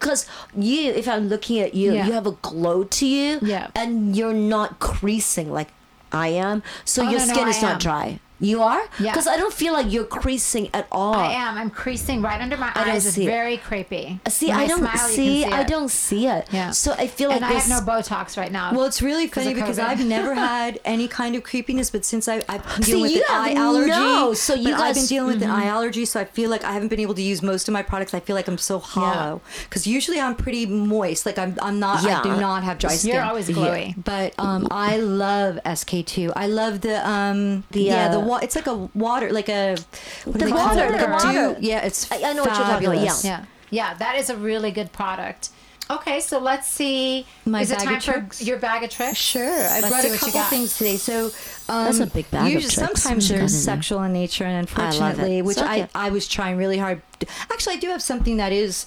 if I'm looking at you, Yeah. you have a glow to you, Yeah. and you're not creasing like I am, so Oh, your no, skin I is not am. dry. You are? Yeah. Because I don't feel like you're creasing at all. I am. I'm creasing right under my I don't eyes. It's see it. very creepy. See, When I don't smile, you see. can I it. don't see it. Yeah. So I feel like And I this. have no Botox right now. Well, it's really funny of because COVID. I've never had any kind of creepiness, but since I've been See, dealing with you an eye have allergy, no, so you but I've been guys- dealing with an eye allergy, so I feel like I haven't been able to use most of my products. I feel like I'm so hollow because usually I'm pretty moist. Like I'm not. Yeah. I do not have dry skin. You're always glowy. But I love SK2. I love the it's like a water, like a what do The they call water, it? Like the a water. dew. Yeah, it's I know what you're talking about, fabulous. yeah. Yeah, that is a really good product. Okay, so let's see. My is it bag time of for tricks? your bag of tricks? Sure, I Let's brought see a what you couple got. things today. So That's a big bag of usually, tricks. sometimes What you they're got in there? sexual in nature, and I love it. unfortunately, which It's okay. I was trying really hard. Actually, I do have something that is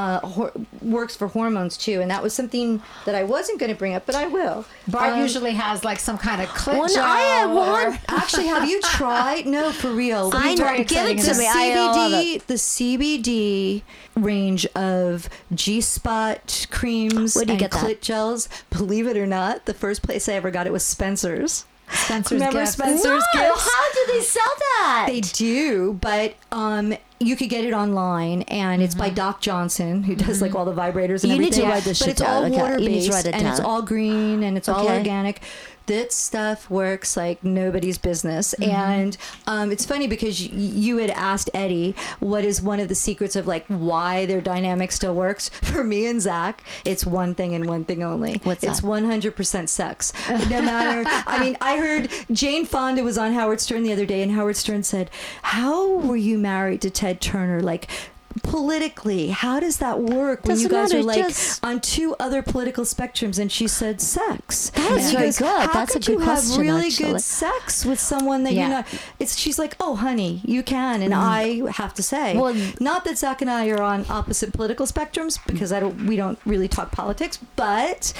works for hormones too, and that was something that I wasn't going to bring up, but I will. Barb usually has like some kind of clit Well, no, gel I have or- one. Actually, have you tried? No, for real. I know. very Give it exciting. to me. I love it. The CBD range of G-spot creams Where do you and get that? clit gels. Believe it or not, the first place I ever got it was Spencer's. Spencer's Remember Gift. Spencer's No, Gifts? how do they sell that? They do, but you could get it online, and it's by Doc Johnson, who does like all the vibrators and You need everything. to write this but shit it's all down. Okay, water you need to based, write it and it's down. all green, and it's all Okay. organic. That stuff works like nobody's business, and it's funny because you had asked Eddie what is one of the secrets of like why their dynamic still works. For me and Zach, it's one thing and one thing only. What's it's that? 100% sex. No matter. I mean, I heard Jane Fonda was on Howard Stern the other day, and Howard Stern said, "How were you married to Ted Turner? Like." Politically, how does that work when you Doesn't guys matter, are like just- on two other political spectrums? And she said sex. That's And he very goes, good. How That's a could good you have question, really actually. good sex with someone that Yeah. you're not? She's like, oh, honey, you can, and I have to say, Well- not that Zach and I are on opposite political spectrums because we don't really talk politics, but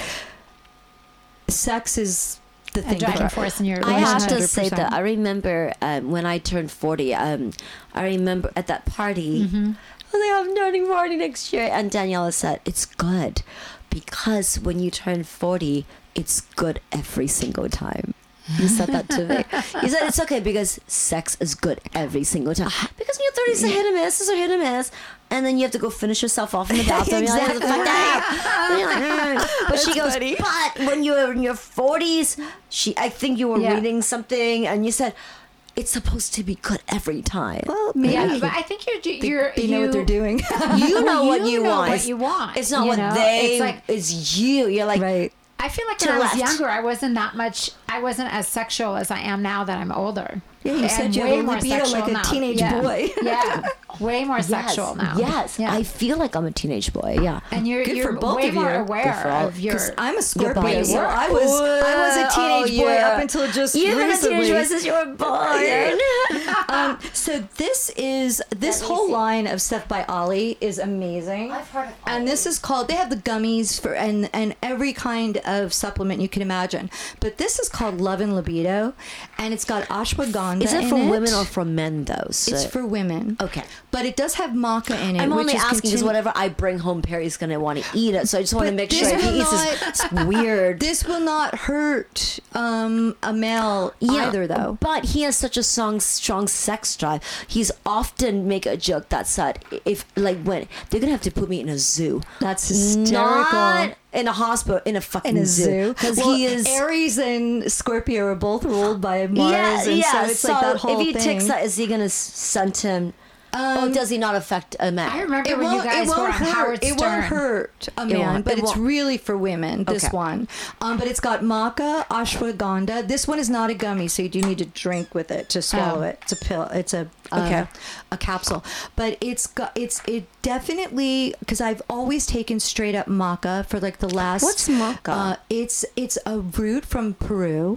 sex is the A thing. driving for- force in your I have to relationship. say 100%. that I remember when I turned 40, I remember at that party, I'm turning 40 next year, and Daniela said, it's good because when you turn 40, it's good every single time. You said that to me. You said it's okay because sex is good every single time. Because in your 30s, it's a hit and miss, it's a hit and miss. and then you have to go finish yourself off in the bathroom. Exactly. You're like, "Fuck." You're like, but she goes, funny. but when you were in your 40s, I think you were reading something, and you said, it's supposed to be good every time. Well, maybe. Yeah, but I think They know what they're doing. You know what you want. What you want. It's not you what know? they. It's like, it's you. You're like, Right. I feel like To when I was left. younger, I wasn't as sexual as I am now that I'm older. Yeah, you And said you way have a more libido sexual like a now. teenage Yeah. boy. Yeah, way more sexual now. Yes, Yeah. I feel like I'm a teenage boy. Yeah. And you're Good for both way of more you. aware Good for all- of your. Because I'm a body Scorpio, so work. I was a teenage boy up until just You've been a recently. teenage boy since you were born. So this whole line of stuff by Ollie is amazing. I've heard of And this is called. They have the gummies for and every kind of supplement you can imagine. But this is called Love and Libido, and it's got ashwagandha. Is it in for women or for men though? So, It's for women. okay. But it does have maca in it. I'm which only is asking because whatever I bring home, Perry's gonna want to eat it. So I just want to But make this sure if will he eats this, it's weird. This will not hurt a male either, though. But he has such a strong sex drive. He's often make a joke that said, if like when they're gonna have to put me in a zoo. That's hysterical. Not in a hospital, in a fucking In a zoo, because well, he is. Aries and Scorpio are both ruled by Mars, and so it's like that whole if he thing. takes that, is he gonna send him? Or does he not affect a man? I remember when you guys were on Howard Stern. It won't hurt a man, won't. but It it's won't. really for women. This Okay. one, but it's got maca, ashwagandha. This one is not a gummy, so you do need to drink with it to swallow it. It's a pill. It's a a capsule. But it definitely, because I've always taken straight up maca for like the last. What's maca? It's a root from Peru.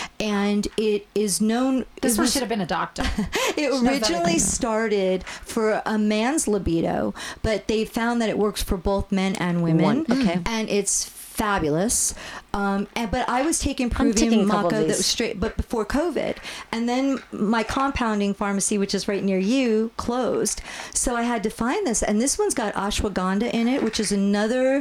And it is known. This one should have been a doctor. It originally started for a man's libido, but they found that it works for both men and women. Okay. And it's fabulous. But I was taking taking Peruvian a couple of maca that these. was straight, but before COVID. And then my compounding pharmacy, which is right near you, closed. So I had to find this. And this one's got ashwagandha in it, which is another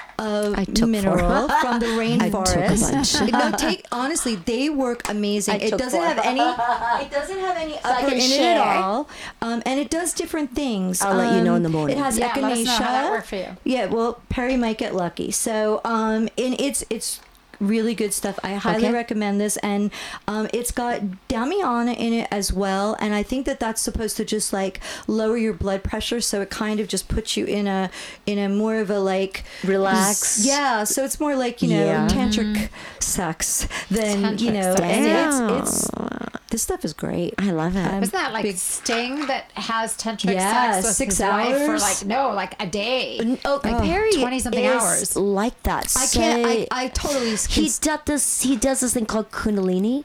took mineral four. from the I took a rainforest. bunch. Honestly, they work amazing. I It took doesn't four. have any. It doesn't have any I upper can in it share. at all. And it does different things. I'll let you know in the morning. It has Yeah, echinacea. let us know how that worked for you. Yeah, well, Perry might get lucky. So, and it's really good stuff. I highly Okay. recommend this, and it's got Damiana in it as well. And I think that that's supposed to just like lower your blood pressure, so it kind of just puts you in a more of a like Relax. Yeah, so it's more like Yeah. tantric sex than Tantric and sex. it's this stuff is great. I love it. Isn't that like big- Sting that has tantric Yeah, sex with 6 his wife for hours. like a day? Oh, Like Perry 20-something is hours. like that. I So can't. I totally. he does this thing called Kundalini.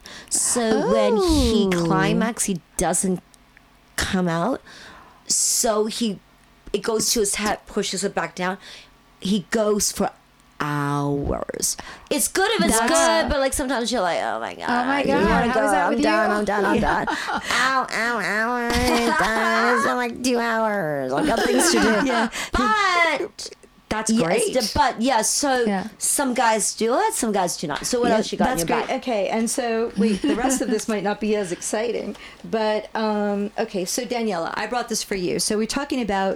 So when he climax, he doesn't come out. So it goes to his head, pushes it back down. He goes for hours. It's good if it's good, but like sometimes you're like, oh my god, Oh my you God, wanna how go? is that I'm with done. you? I'm done. I'm done. Ow, ow, ow! It's done. It's been like 2 hours. I got things to do. Yeah. But. That's Yes, great. but yeah, so Yeah. some guys do it, some guys do not. So what Yeah, else you got that's in your great. bag? Okay, and so wait, the rest of this might not be as exciting, but okay. So Daniela, I brought this for you. So we're talking about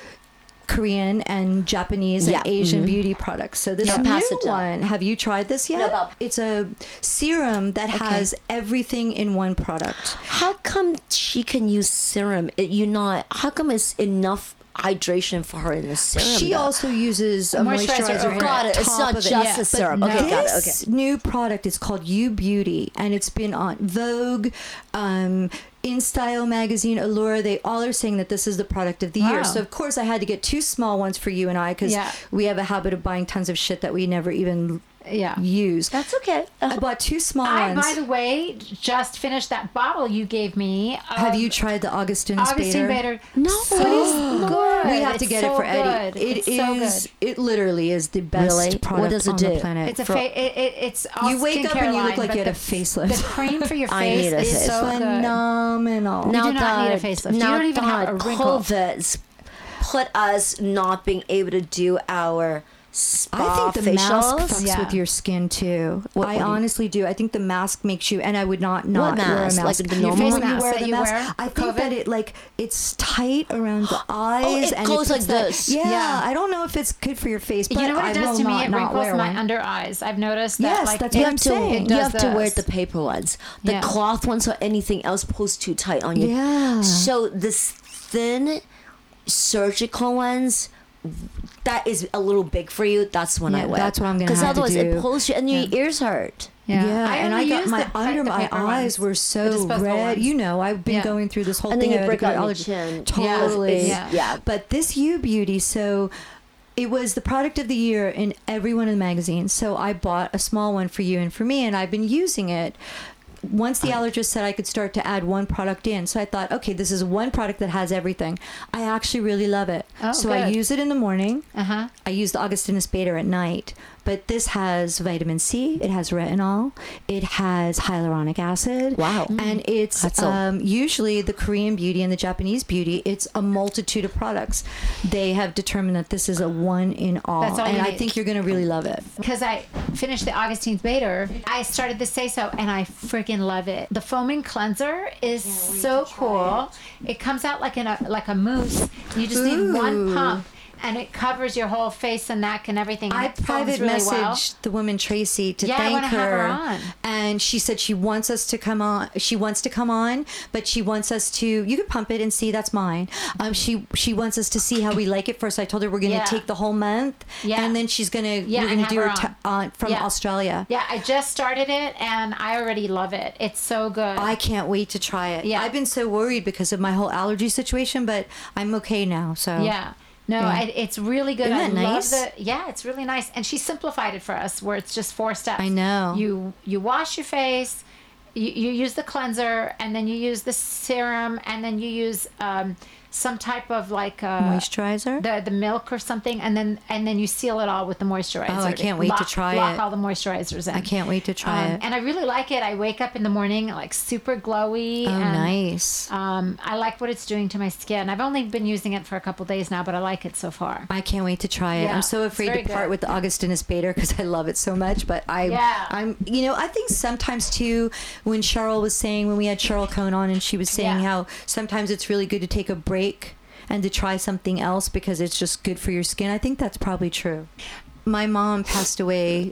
Korean and Japanese Yeah. and Asian beauty products. So this Yeah. new Pass it down. one, have you tried this yet? No, but- It's a serum that has everything in one product. How come she can use serum? How come it's enough hydration for her in the serum? She though? also uses a Moisturizer moisturizer. over Got it. it. It's top not of it. just Yeah, a serum. but Okay, got it. This Okay. new product is called You Beauty, and it's been on Vogue, In Style magazine, Allure. They all are saying that this is the product of the Wow. year. So of course I had to get 2 small ones for you and I, because Yeah. we have a habit of buying tons of shit that we never even Yeah. use. That's okay. I bought 2 small I, ones. by the way, just finished that bottle you gave me. Have you tried the Augustin Augustine Bader? Bader? No. So good. We have to It's get it so for Eddie. good. It It's is. so good. It literally is the best Really? product What does it on do? the planet. It's a for- it's all You wake up skincare and you look line, like but you had a the- facelift. The cream for your I face need a is facelift. so good. phenomenal. You do not need a facelift. You don't even have a wrinkle. COVID's put us not being able to do our spa I think the mask facials. fucks with your skin too. I honestly do. I think the mask makes you, and I would not wear a mask. Like the Your normal face one? mask wear that the you mask. wear? I think that it's tight around the eyes. it and goes puts like that- this. Yeah, I don't know if it's good for your face, but You know what I it does will to me? not It not wrinkles wear my one. under eyes. I've noticed that. Yes, like, that's it- what I'm saying. it You does have to wear this. the paper ones. The Yeah. cloth ones or anything else pulls too tight on you. Yeah. So this thin surgical ones, that is a little big for you. That's when I Yeah, wear. that's what I'm gonna Because have to otherwise do. it pulls you and your ears hurt. Yeah, and only I got use my the under my paper eyes ones, were the so disposable red. ones. You know, I've been Yeah. going through this whole And then thing. you I break had to out go your to chin. Totally. Yeah. But this U Beauty, so it was the product of the year in every one of the magazines. So I bought a small one for you and for me, and I've been using it. Once the allergist said I could start to add one product in, so I thought, okay, this is one product that has everything. I actually really love it. Oh, so I good. use it in the morning. Uh-huh. I use the Augustinus Bader at night, but this has vitamin C, it has retinol, it has hyaluronic acid. Wow. And it's That's a- usually the Korean beauty and the Japanese beauty, it's a multitude of products. They have determined that this is a one in all. That's all and you I need. think you're going to really love it. Because I finished the Augustine Bader, I started the Say So, and I freaking love it. The foaming cleanser is so cool. It comes out like a mousse. You just need one pump, and it covers your whole face and neck and everything. And I it foams private really messaged well. the woman Tracy to Yeah, I thank wanna have her on. and she said she wants us to come on. She wants to come on, but she wants us to. You can pump it and see that's mine. She wants us to see how we like it first. I told her we're going to Yeah. take the whole month, Yeah. and then she's going to Yeah, we're and going to do have her her on. from Yeah. Australia. Yeah, I just started it, and I already love it. It's so good. I can't wait to try it. Yeah. I've been so worried because of my whole allergy situation, but I'm okay now. So Yeah. No, Yeah. it's really good. Isn't I that nice? love yeah, it's really nice. And she simplified it for us where it's just 4 steps. I know. You wash your face, you use the cleanser, and then you use the serum, and then you use some type of like moisturizer. the milk or something, and then you seal it all with the moisturizer. Oh, I can't wait to try lock it. all the moisturizers in. I can't wait to try it. And I really like it. I wake up in the morning like super glowy. Oh, and, nice. I like what it's doing to my skin. I've only been using it for a couple days now, but I like it so far. I can't wait to try it. Yeah, I'm so it's afraid very to part good. with the Augustinus Bader because I love it so much. But Yeah. I'm, I think sometimes too, when Cheryl was saying, when we had Cheryl Cohn on and she was saying Yeah. how sometimes it's really good to take a break and to try something else because it's just good for your skin. I think that's probably true. My mom passed away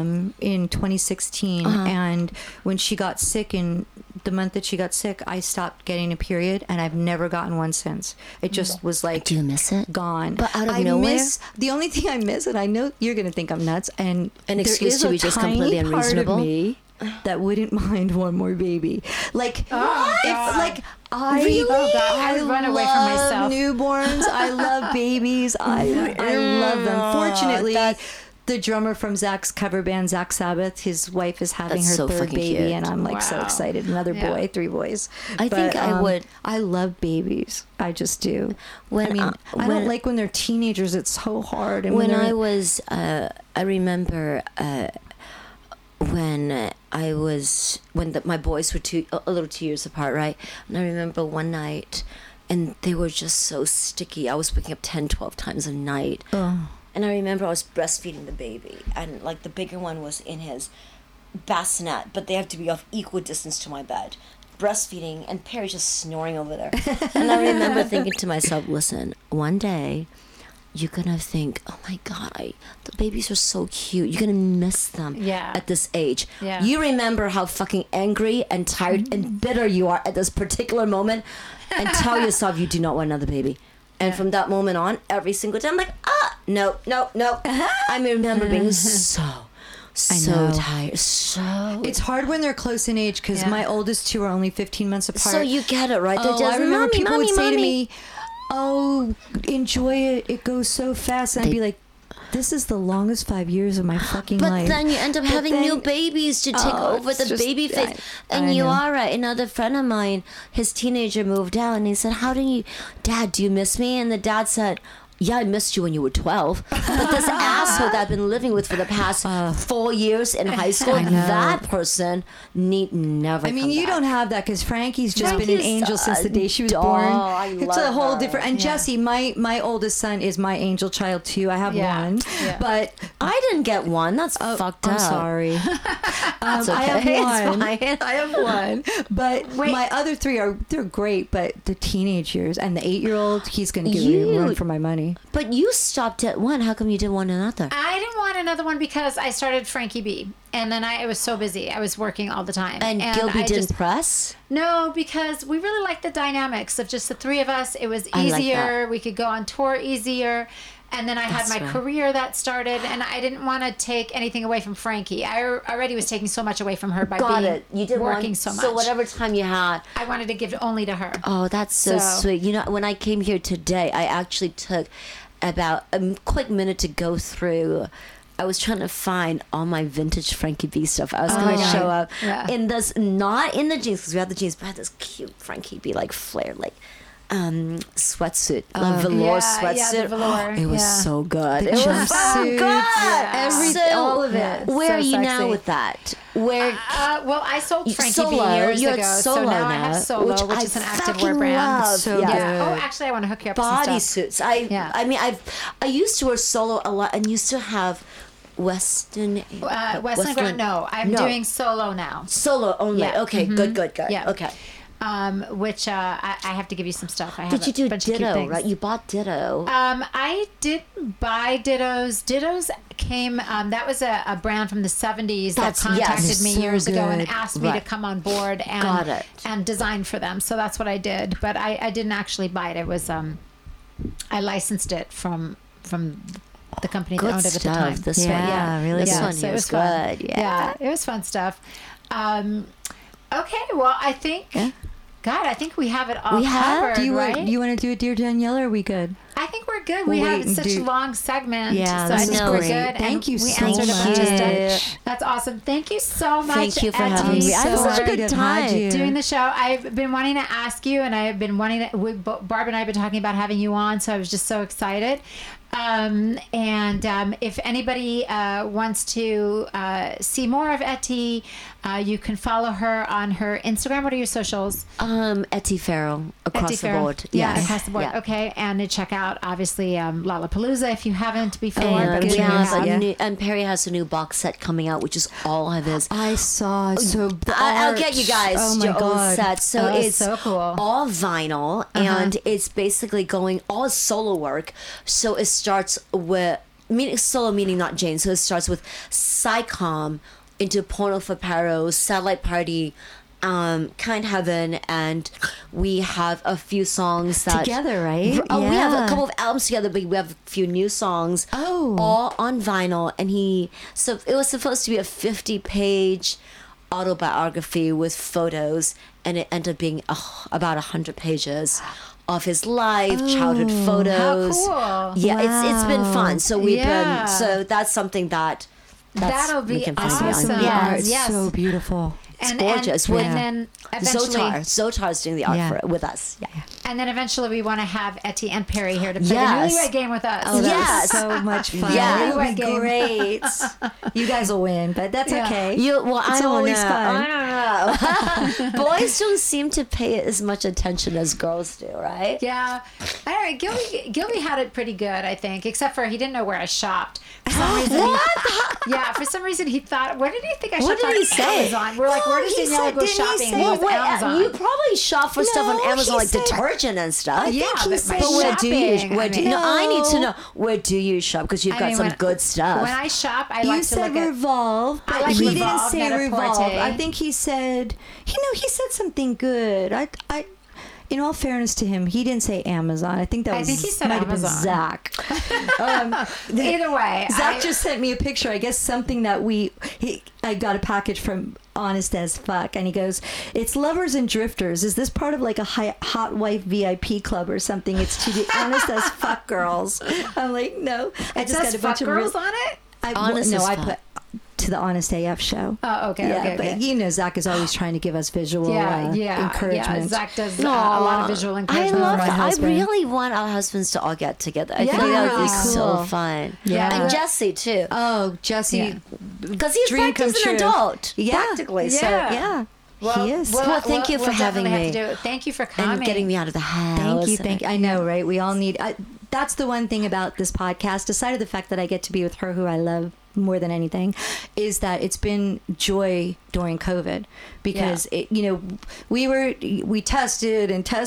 in 2016, and when she got sick, in the month that she got sick, I stopped getting a period, and I've never gotten one since. It just was like, Do you miss it? gone. But out of I nowhere? miss, the only thing I miss, and I know you're going to think I'm nuts, and An there excuse is to a be just tiny completely part of unreasonable? me that wouldn't mind one more baby. Like, Oh, if God. like I, Really? Oh, God. I would run away from love myself. newborns. I love babies. I love them. Fortunately, That's- the drummer from Zach's cover band, Zach Sabbath, his wife is having That's her so third fucking baby, cute. and I'm like so Wow. excited. Another Yeah. boy, 3 boys. I think I would- I love babies. I just do. When I mean, I- I when- don't like when they're teenagers. It's so hard. And When they're- I was, I remember when I was, my boys were a little 2 years apart, right? And I remember one night, and they were just so sticky. I was waking up 10, 12 times a night. And I remember I was breastfeeding the baby, and like the bigger one was in his bassinet, but they have to be off equal distance to my bed. Breastfeeding, and Perry just snoring over there. And I remember thinking to myself, listen, one day you're gonna think, oh my God, the babies are so cute. You're gonna miss them Yeah. at this age. Yeah. You remember how fucking angry and tired and bitter you are at this particular moment, and tell yourself you do not want another baby. And from that moment on, every single time, I'm like, no. I remember being so know. tired. So it's hard when they're close in age because Yeah. my oldest 2 are only 15 months apart. So you get it, right? They're Oh, just, I remember mommy, people mommy, would say to mommy. me, "Oh, enjoy it. It goes so fast." And I'd They- be like, "This is the longest 5 years of my fucking But life." then you end up But having then- new babies to take Oh, over it's the just- baby face. I And you know. are right. Another friend of mine, his teenager moved out, and he said, Dad, do you miss me? And the dad said, yeah, I missed you when you were 12. But this asshole that I've been living with for the past 4 years in high school, that person need never I mean, come you back. don't have that because Frankie's just been an Frankie's angel since the day she was doll. born. I It's love a whole her. different. And Jesse, my oldest son is my angel child too. I have one, but I didn't get one. That's fucked up. I'm sorry. That's okay. I have one. It's fine. I have one, but my other three they're great. But the teenage years and the 8-year-old, he's going to give me a run for my money. But you stopped at one. How come you didn't want another? I didn't want another one because I started Frankie B, and then I was so busy. I was working all the time. And Gilby didn't press? No, because we really liked the dynamics of just the three of us. It was I like easier. that. We could go on tour easier. And then I had my career that started, and I didn't want to take anything away from Frankie. I already was taking so much away from her by working so much. So whatever time you had. I wanted to give only to her. Oh, that's so sweet. You know, when I came here today, I actually took about a quick minute to go through. I was trying to find all my vintage Frankie B stuff. I was going to show up in this, not in the jeans, because we had the jeans, but I had this cute Frankie B, like flare, like sweatsuit, velour sweatsuit. Yeah, the velour. It was so good. The It was so jumpsuits, good. all of it. Where So are you now sexy. with that? Where Well, I sold Frankie B Solo. years You're ago, at so Solo now I have now, Solo, which which I is an activewear fucking brand. love. So Yeah. Oh, actually, I want to hook you up with some stuff. bodysuits. I mean, I used to wear Solo a lot and used to have Weston Weston. No, I'm doing Solo now. Solo only. Yeah. Okay, good. Yeah. Okay. Which I have to give you some stuff. I have Did you do a bunch of cute Ditto, things. right? You bought Ditto. I did buy Dittos. Dittos came, that was a brand from the 70s that That's- contacted yes. me So years ago and good. asked me to Right. come on board and, Got it. and design for them. So that's what I did. But I didn't actually buy it. It was, I licensed it from the company that Good owned it at the stuff. time. This one, Yeah, really This good. one So here it is was fun. good. Yeah. It was fun stuff. Okay, well, I think, God, I think we have it all We have? covered, Do you right? want to do a Dear Danielle, or are we good? I think we're good. We'll We wait had and such do- a long segment. Yeah, so I this think is we're great. good. Thank you we so answered a bunch of much. stuff. That's awesome. Thank you so much. Thank you for Etty, having me. I had so such a happy good to have time. you. doing the show. I've been wanting to ask you, and I've been wanting to. Barb and I have been talking about having you on, so I was just so excited. If anybody wants to see more of Etty, you can follow her on her Instagram. What are your socials? Etty Farrell across Etty the Farrell. board. Yeah, Yes. across the board. Yeah. Okay, and to check out obviously Lollapalooza if you haven't before. And because we you have have- and Perry has a new box set coming out, which is all of his. I saw the I'll art. get you guys Oh my your own God. set. So Oh, it's so cool. all vinyl, and it's basically going all solo work. So it starts with solo, meaning not Jane. So it starts with Psycom into Porno for Paros, Satellite Party, Kind Heaven, and we have a few songs that Together, right? We have a Yeah. couple of albums together, but we have a few new songs. Oh. All on vinyl, and so it was supposed to be a 50-page autobiography with photos, and it ended up being about 100 pages of his life, childhood photos. How cool. Yeah, it's been fun. So we've Yeah. been so that's something that's That'll be we can find awesome. on. Yeah. It's Yes. so beautiful. It's gorgeous. And, With then eventually, Zotar's doing the art Yeah. for it with us. Yeah. and then eventually, we want to have Etty and Perry here to play Yes. the Newlywed Game with us. Oh, that's Yes. so much fun. Yeah. It'll be Newlywed Game. great. You guys will win, but that's Yeah. okay. I It's don't always know. fun. I don't know. Boys don't seem to pay it as much attention as girls do, right? Yeah. All right. Gilby had it pretty good, I think, except for he didn't know where I shopped. For some reason, for some reason he thought, where did he think I What shopped did on he say? Amazon? We're like, where does he Daniela said- go didn't he shopping? say- It was Wait, Amazon. you probably shop for stuff on No, Amazon, he like said- detergent and stuff. Yeah, think he but said- my But where do you? shopping, Where do I you? mean- No, I need to know, where do you shop? Because you've I got mean, some when- good stuff. When I shop, I You like to said look at. Revolve, I but like he Revolve, didn't say Net-a-Porter. Revolve. I think he said, he said something good. I in all fairness to him, he didn't say Amazon. I think that I was think he said might have been Amazon. Zach. Either way, Zach just sent me a picture. I guess something that I got a package from Honest as Fuck, and he goes, "It's Lovers and Drifters. Is this part of like a hot wife VIP club or something? It's to the Honest as Fuck girls." I'm like, no. I it says fuck girls on it. Honest as I Fuck. put to the Honest AF show. Oh, okay. Yeah, okay, but okay. you know, Zach is always trying to give us visual encouragement. Yeah. Zach does a lot of visual I encouragement. love my that. I husband. really want our husbands to all get together. I Yeah. think that would be Cool. so fun. Yeah. And Jesse too. Oh, Jesse. Yeah. Because he's Dream come practicing an true. adult. Yeah. Practically. So, Yeah. yeah. He is. Well, thank you for having definitely me. have to do it. Thank you for coming. And getting me out of the house. Thank you. I know, right? We all need. That's the one thing about this podcast, aside of the fact that I get to be with her, who I love more than anything, is that it's been joy during COVID, because we tested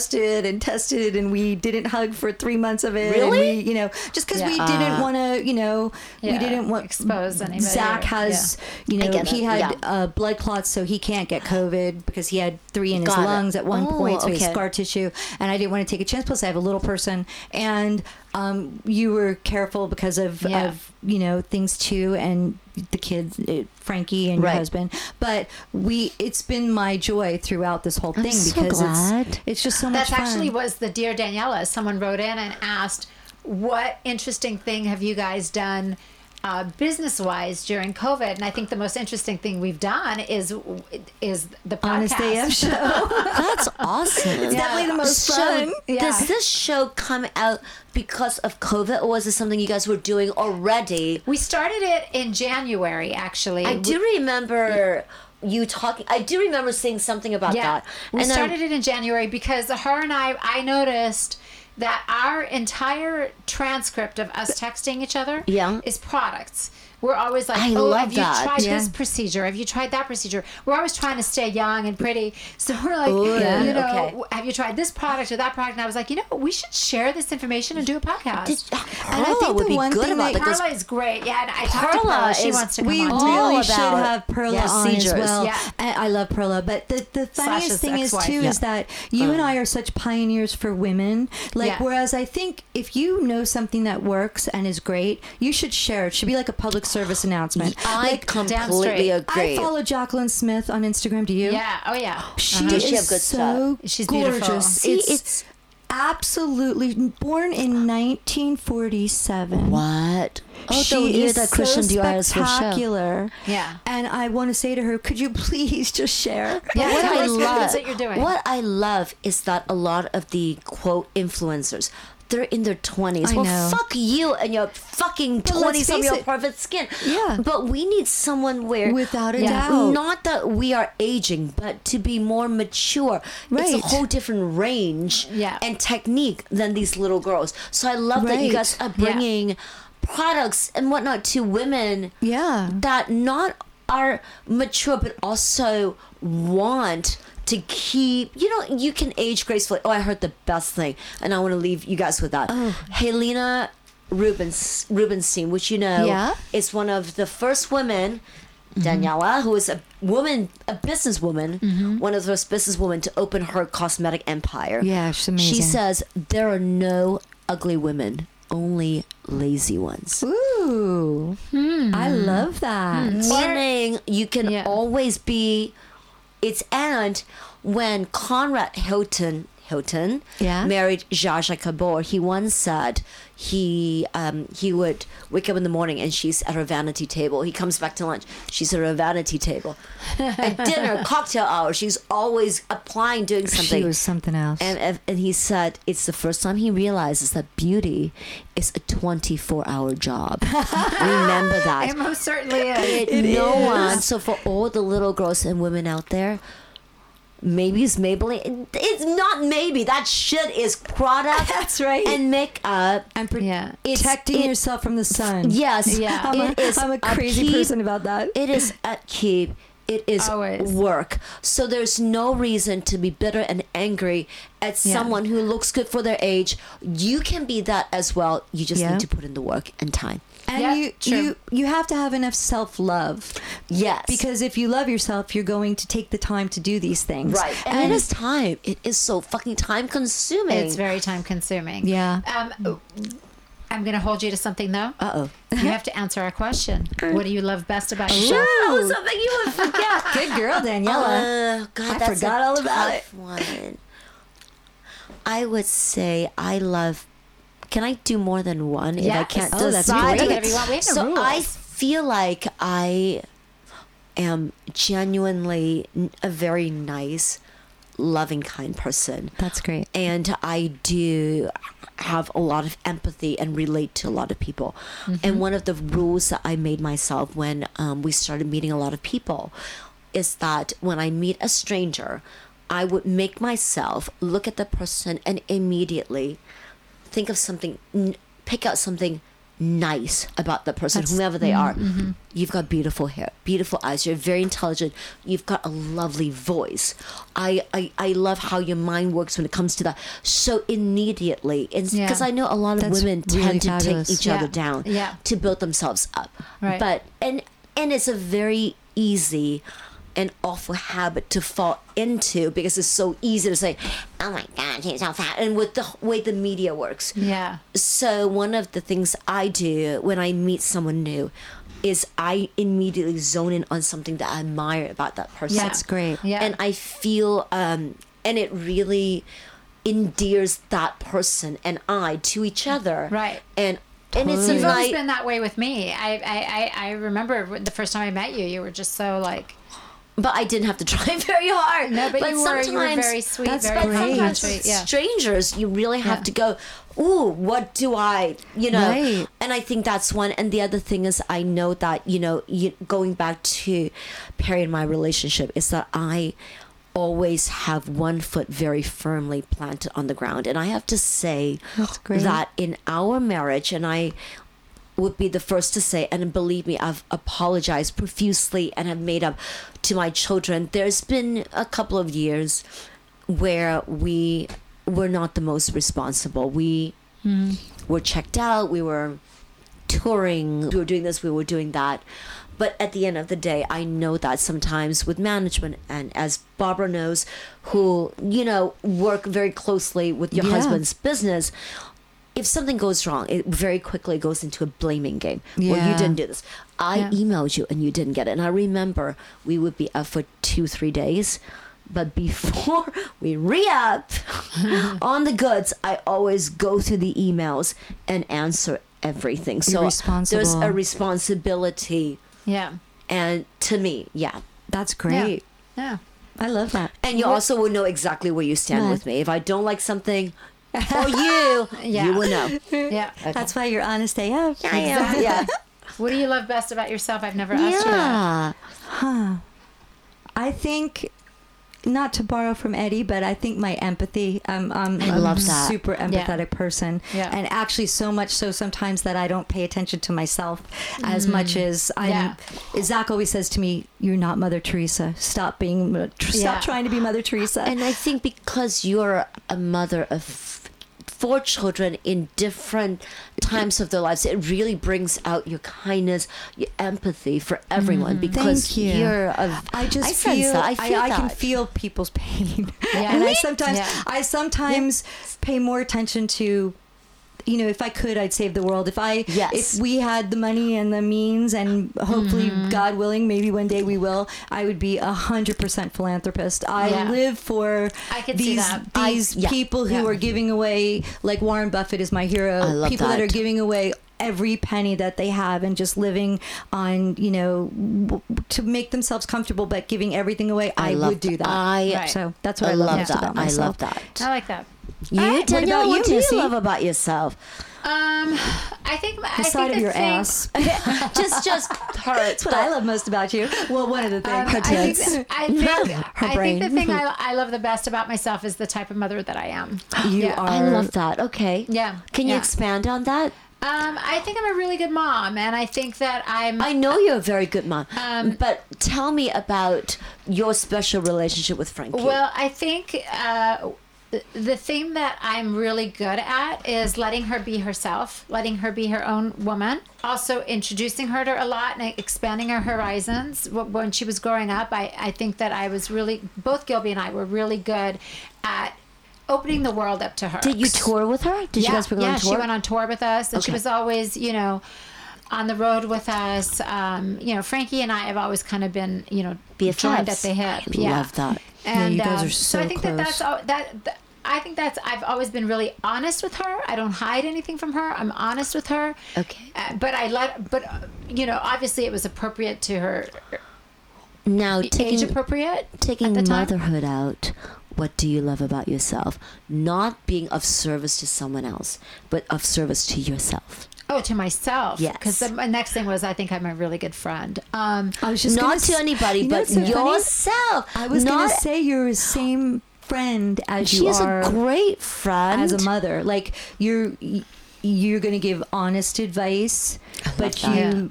and we didn't hug for 3 months of it. Really? And we, just because we didn't want to, we didn't want expose anybody. Zach has, I get he it. had blood clots, so he can't get COVID because he had 3 in his Got it. lungs at one point, so he okay. has scar tissue, and I didn't want to take a chance. Plus, I have a little person, and you were careful because of things too, and the kids, Frankie and your Right. husband. But it's been my joy throughout this whole thing, so because glad. it's just so much That fun. actually was the Dear Daniela. Someone wrote in and asked, what interesting thing have you guys done business-wise during COVID? And I think the most interesting thing we've done is the podcast. Honest AF show. That's awesome. It's definitely the most fun. Yeah. Does this show come out because of COVID, or was it something you guys were doing already? We started it in January, actually. I do remember you talking. I do remember seeing something about that. We And then- started it in January because her and I noticed that our entire transcript of us texting each other is products. We're always like, I oh, love have you that. tried Yeah. this procedure? Have you tried that procedure? We're always trying to stay young and pretty. So we're like, okay. have you tried this product or that product? And I was like, we should share this information and do a podcast. Perla think would the be one good thing about that- that. 'cause Perla is great. Yeah, and I talked to Perla Perla. She is- wants to come We on all too. really about should have Perla on as procedures. well. Yeah. I love Perla, but the funniest Sasha's thing is ex-wife. too is that you and I are such pioneers for women. Like, Yeah. whereas I think if you know something that works and is great, you should share it. It should be like a public service announcement. I Like, completely straight. agree. I follow Jacqueline Smith on Instagram. Do you? Yeah. Oh, yeah. She Does is she have good so She's gorgeous. beautiful. See, it's absolutely born in 1947. what? Oh, the She year is that Christian so Dior has for show. spectacular. Yeah. And I want to say to her, could you please just share? Yeah, What tell I us love, what you're doing. what I love is that a lot of the quote influencers, they're in their 20s. I Well, know. fuck you and your fucking But let's 20s of face your it. perfect skin. Yeah. But we need someone where, Without a Yeah. doubt. not that we are aging, but to be more mature. Right. It's a whole different range Yeah. and technique than these little girls. So I love that you Right. guys are bringing products and whatnot to women Yeah. that not are mature but also want to keep, you can age gracefully. Oh, I heard the best thing, and I want to leave you guys with that. Helena Rubinstein, which Yeah. is one of the first women, Daniela, who is a businesswoman, one of the first businesswomen to open her cosmetic empire. Yeah, she's amazing. She says there are no ugly women, only lazy ones. Ooh. I love that. Meaning you can Yeah. always be and when Conrad Hilton Yeah. married Zsa Zsa Gabor, he once said he would wake up in the morning and she's at her vanity table. He comes back to lunch, she's at her vanity table. At dinner, cocktail hour, she's always doing something. She was something else. And he said it's the first time he realizes that beauty is a 24-hour job. Remember that. It most certainly is. No one. So for all the little girls and women out there, maybe it's Maybelline. It's not maybe. That shit is product. That's right. And makeup. And Yeah. protecting yourself from the sun. Yes. Yeah. I'm a crazy upkeep. person about that. It is upkeep. It is Always. work. So there's no reason to be bitter and angry at someone who looks good for their age. You can be that as well. You just Yeah. need to put in the work and time. And Yeah, true. you have to have enough self-love. Yes. Because if you love yourself, you're going to take the time to do these things. Right. And it is time. It is so fucking time consuming. It's very time consuming. Yeah. I'm going to hold you to something though. Uh-oh. You have to answer our question. What do you love best about yourself? Oh, something you would forget. Good girl, Daniela. God, I that's forgot a all about tough one. I would say I love. Can I do more than one if I Yes. can't Oh, decide? that's great. Whatever you want. We have no So I rules. feel like I am genuinely a very nice, loving, kind person. That's great. And I do have a lot of empathy and relate to a lot of people. And one of the rules that I made myself when we started meeting a lot of people is that when I meet a stranger, I would make myself look at the person and immediately think of something, pick out something nice about the person, whomever they are. You've got beautiful hair, beautiful eyes, you're very intelligent, you've got a lovely voice. I love how your mind works when it comes to that. So immediately, because I know a lot of women tend to take each other down to build themselves up. Right. But and it's a very easy an awful habit to fall into, because it's so easy to say, oh my God, he's so fat, and with the way the media works. Yeah. So one of the things I do when I meet someone new is I immediately zone in on something that I admire about that person. That's great. Yeah. And I feel, and it really endears that person and I to each other. Right. And it's a You've always night. been that way with me. I remember the first time I met you, you were just so like... But I didn't have to try very hard. No, but you were very sweet, very sometimes yeah. strangers, you really have to go, ooh, what do I, Right. And I think that's one. And the other thing is, I know that, going back to Perry and my relationship, is that I always have one foot very firmly planted on the ground. And I have to say That's great. that in our marriage, and I would be the first to say, and believe me, I've apologized profusely and have made up to my children. There's been a couple of years where we were not the most responsible. We were checked out, we were touring, we were doing this, we were doing that. But at the end of the day, I know that sometimes with management, and as Barbara knows, who, work very closely with your husband's business, if something goes wrong, it very quickly goes into a blaming game. Well, you didn't do this. I emailed you and you didn't get it. And I remember we would be up for 2-3 days. But before we re-up on the goods, I always go through the emails and answer everything. So there's a responsibility. Yeah. And to me, That's great. Yeah. I love that. And you also will know exactly where you stand with me. If I don't like something, or you will know. Yeah. Okay. That's why you're honest AF. Yeah. What do you love best about yourself? I've never asked you that. I think, not to borrow from Eddie, but I think my empathy. I'm love a that. super empathetic person. Yeah. And actually so much so sometimes that I don't pay attention to myself as much as Zach always says to me, you're not Mother Teresa. Stop trying to be Mother Teresa. And I think because you're a mother of 4 children in different times of their lives, it really brings out your kindness, your empathy for everyone. Because Thank you. You're I can feel people's pain. Yeah. And I sometimes pay more attention to, if I could, I'd save the world. If we had the money and the means, and hopefully, God willing, maybe one day we will, I would be 100% philanthropist. I live for these people who are giving away, like Warren Buffett is my hero. I love people that are that. giving away every penny that they have and just living on, to make themselves comfortable, but giving everything away. I would do that. So that's what I love most about myself. I love that. I like that. Danielle, what do you Missy? love about yourself? I think The side of your ass. just her. That's what I love most about you. Well, one of the things. Her tits. I think brain. the thing I love the best about myself is the type of mother that I am. You are. I love that. Okay. Yeah. Can you expand on that? I think I'm a really good mom, and I think that I know you're a very good mom, but tell me about your special relationship with Frankie. Well, I think the thing that I'm really good at is letting her be herself, letting her be her own woman. Also introducing her to a lot and expanding her horizons. When she was growing up, I think that I was really, both Gilby and I were really good at opening the world up to her. Did you tour with her? Did you guys go on tour? Yeah, she went on tour with us, and she was always, on the road with us. Frankie and I have always kind of been, BFFs. joined at the hip. I love that. And you guys are so I think close. I think that's I've always been really honest with her. I don't hide anything from her. I'm honest with her. Okay. But obviously it was appropriate to her Now, age appropriate. Taking motherhood out, what do you love about yourself? Not being of service to someone else, but of service to yourself. Oh, to myself. Yes. Because the next thing was, I think I'm a really good friend. I was just not to anybody, but yourself. I was going to say you're the same friend as you She's are. She's a great friend. As a mother. Like, you're going to give honest advice, but you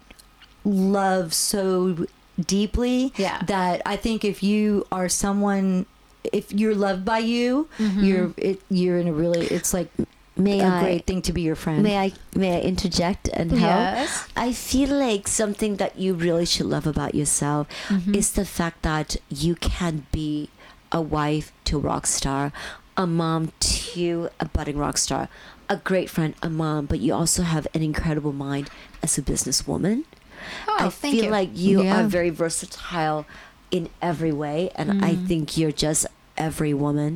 love so deeply that I think if you are someone, if you're loved by you, you're in a really, it's like great thing to be your friend. May I interject and help? Yes. I feel like something that you really should love about yourself is the fact that you can be a wife to a rock star, a mom to a budding rock star, a great friend, a mom, but you also have an incredible mind as a businesswoman. Oh, I feel like you are very versatile in every way, and I think you're just every woman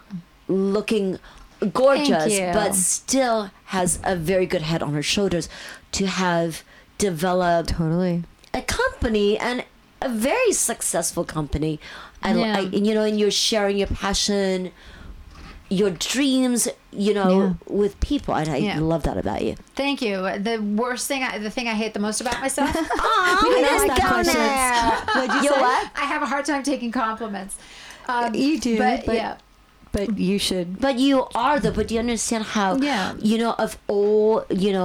looking gorgeous, but still has a very good head on her shoulders to have developed a company and a very successful company. And you're sharing your passion, your dreams, with people. And I love that about you. Thank you. The thing I hate the most about myself. We didn't go there. What'd you say? What? I have a hard time taking compliments. You do, but you should. But you are though. But do you understand how? Of all,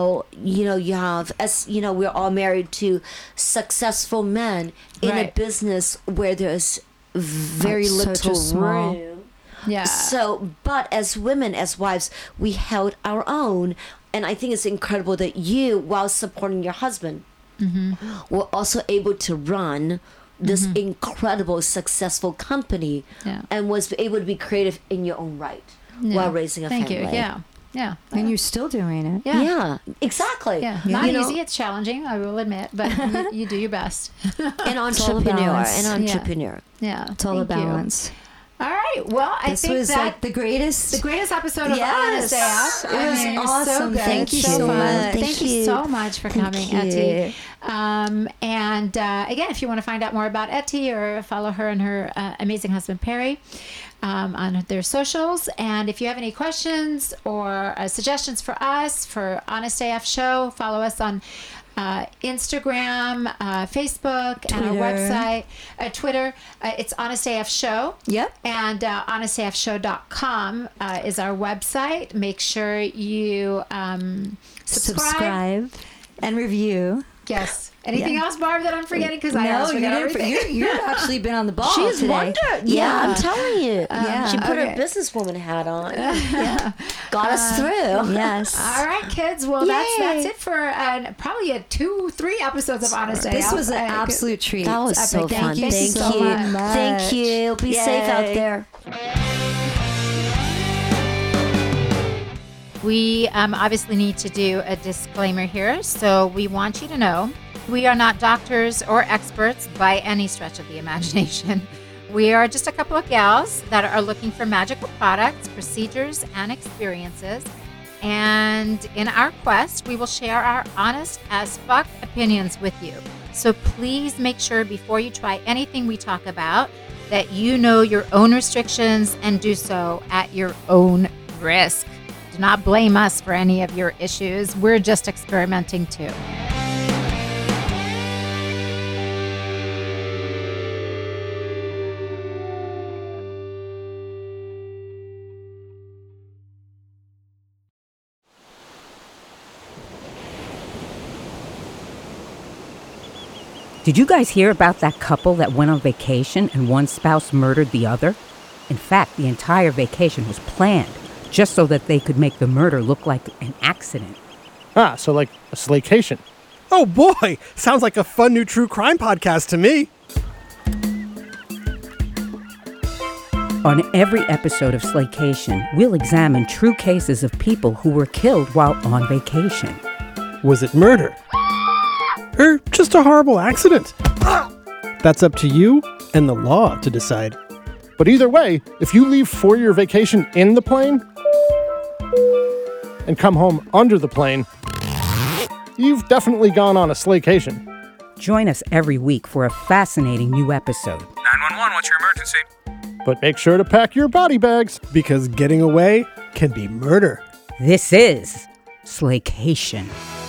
you have, as we're all married to successful men in a business where there's very little room. Yeah. So, but as women, as wives, we held our own, and I think it's incredible that you, while supporting your husband, were also able to run this incredible, successful company, and was able to be creative in your own right while raising a family. Thank you. Yeah. And you're still doing it. Yeah. Exactly. Yeah. Not easy. It's challenging, I will admit, but you do your best. An entrepreneur. Yeah. It's all a balance. All right. Well, I think was like the greatest episode of Honest AF. It was awesome. So good. Thank you so much. Thank you so much for coming, Etty. And again, if you want to find out more about Etty or follow her and her amazing husband Perry on their socials, and if you have any questions or suggestions for us for Honest AF Show, follow us on Instagram, Facebook, Twitter. And our website, Twitter. It's Honest AF Show. Yep. And honestafshow.com is our website. Make sure you subscribe and review. Yes. Anything else, Barb, that I'm forgetting? Because I always forget everything. You've actually been on the ball She's today. wondered. Yeah, I'm telling you. She put her businesswoman hat on. Got us through. Yes. All right, kids. Well, that's it for probably 2-3 episodes of Honest AF. This was an absolute treat. That was so fun. Thank you so much. Thank you. Be safe out there. We obviously need to do a disclaimer here, so we want you to know we are not doctors or experts by any stretch of the imagination. We are just a couple of gals that are looking for magical products, procedures, and experiences. And in our quest, we will share our honest as fuck opinions with you. So please make sure before you try anything we talk about that you know your own restrictions and do so at your own risk. Do not blame us for any of your issues. We're just experimenting too. Did you guys hear about that couple that went on vacation and one spouse murdered the other? In fact, the entire vacation was planned just so that they could make the murder look like an accident. Ah, so like a slaycation. Oh boy, sounds like a fun new true crime podcast to me. On every episode of Slaycation, we'll examine true cases of people who were killed while on vacation. Was it murder? Or just a horrible accident? That's up to you and the law to decide. But either way, if you leave for your vacation in the plane and come home under the plane, you've definitely gone on a slaycation. Join us every week for a fascinating new episode. 911, what's your emergency? But make sure to pack your body bags, because getting away can be murder. This is Slaycation.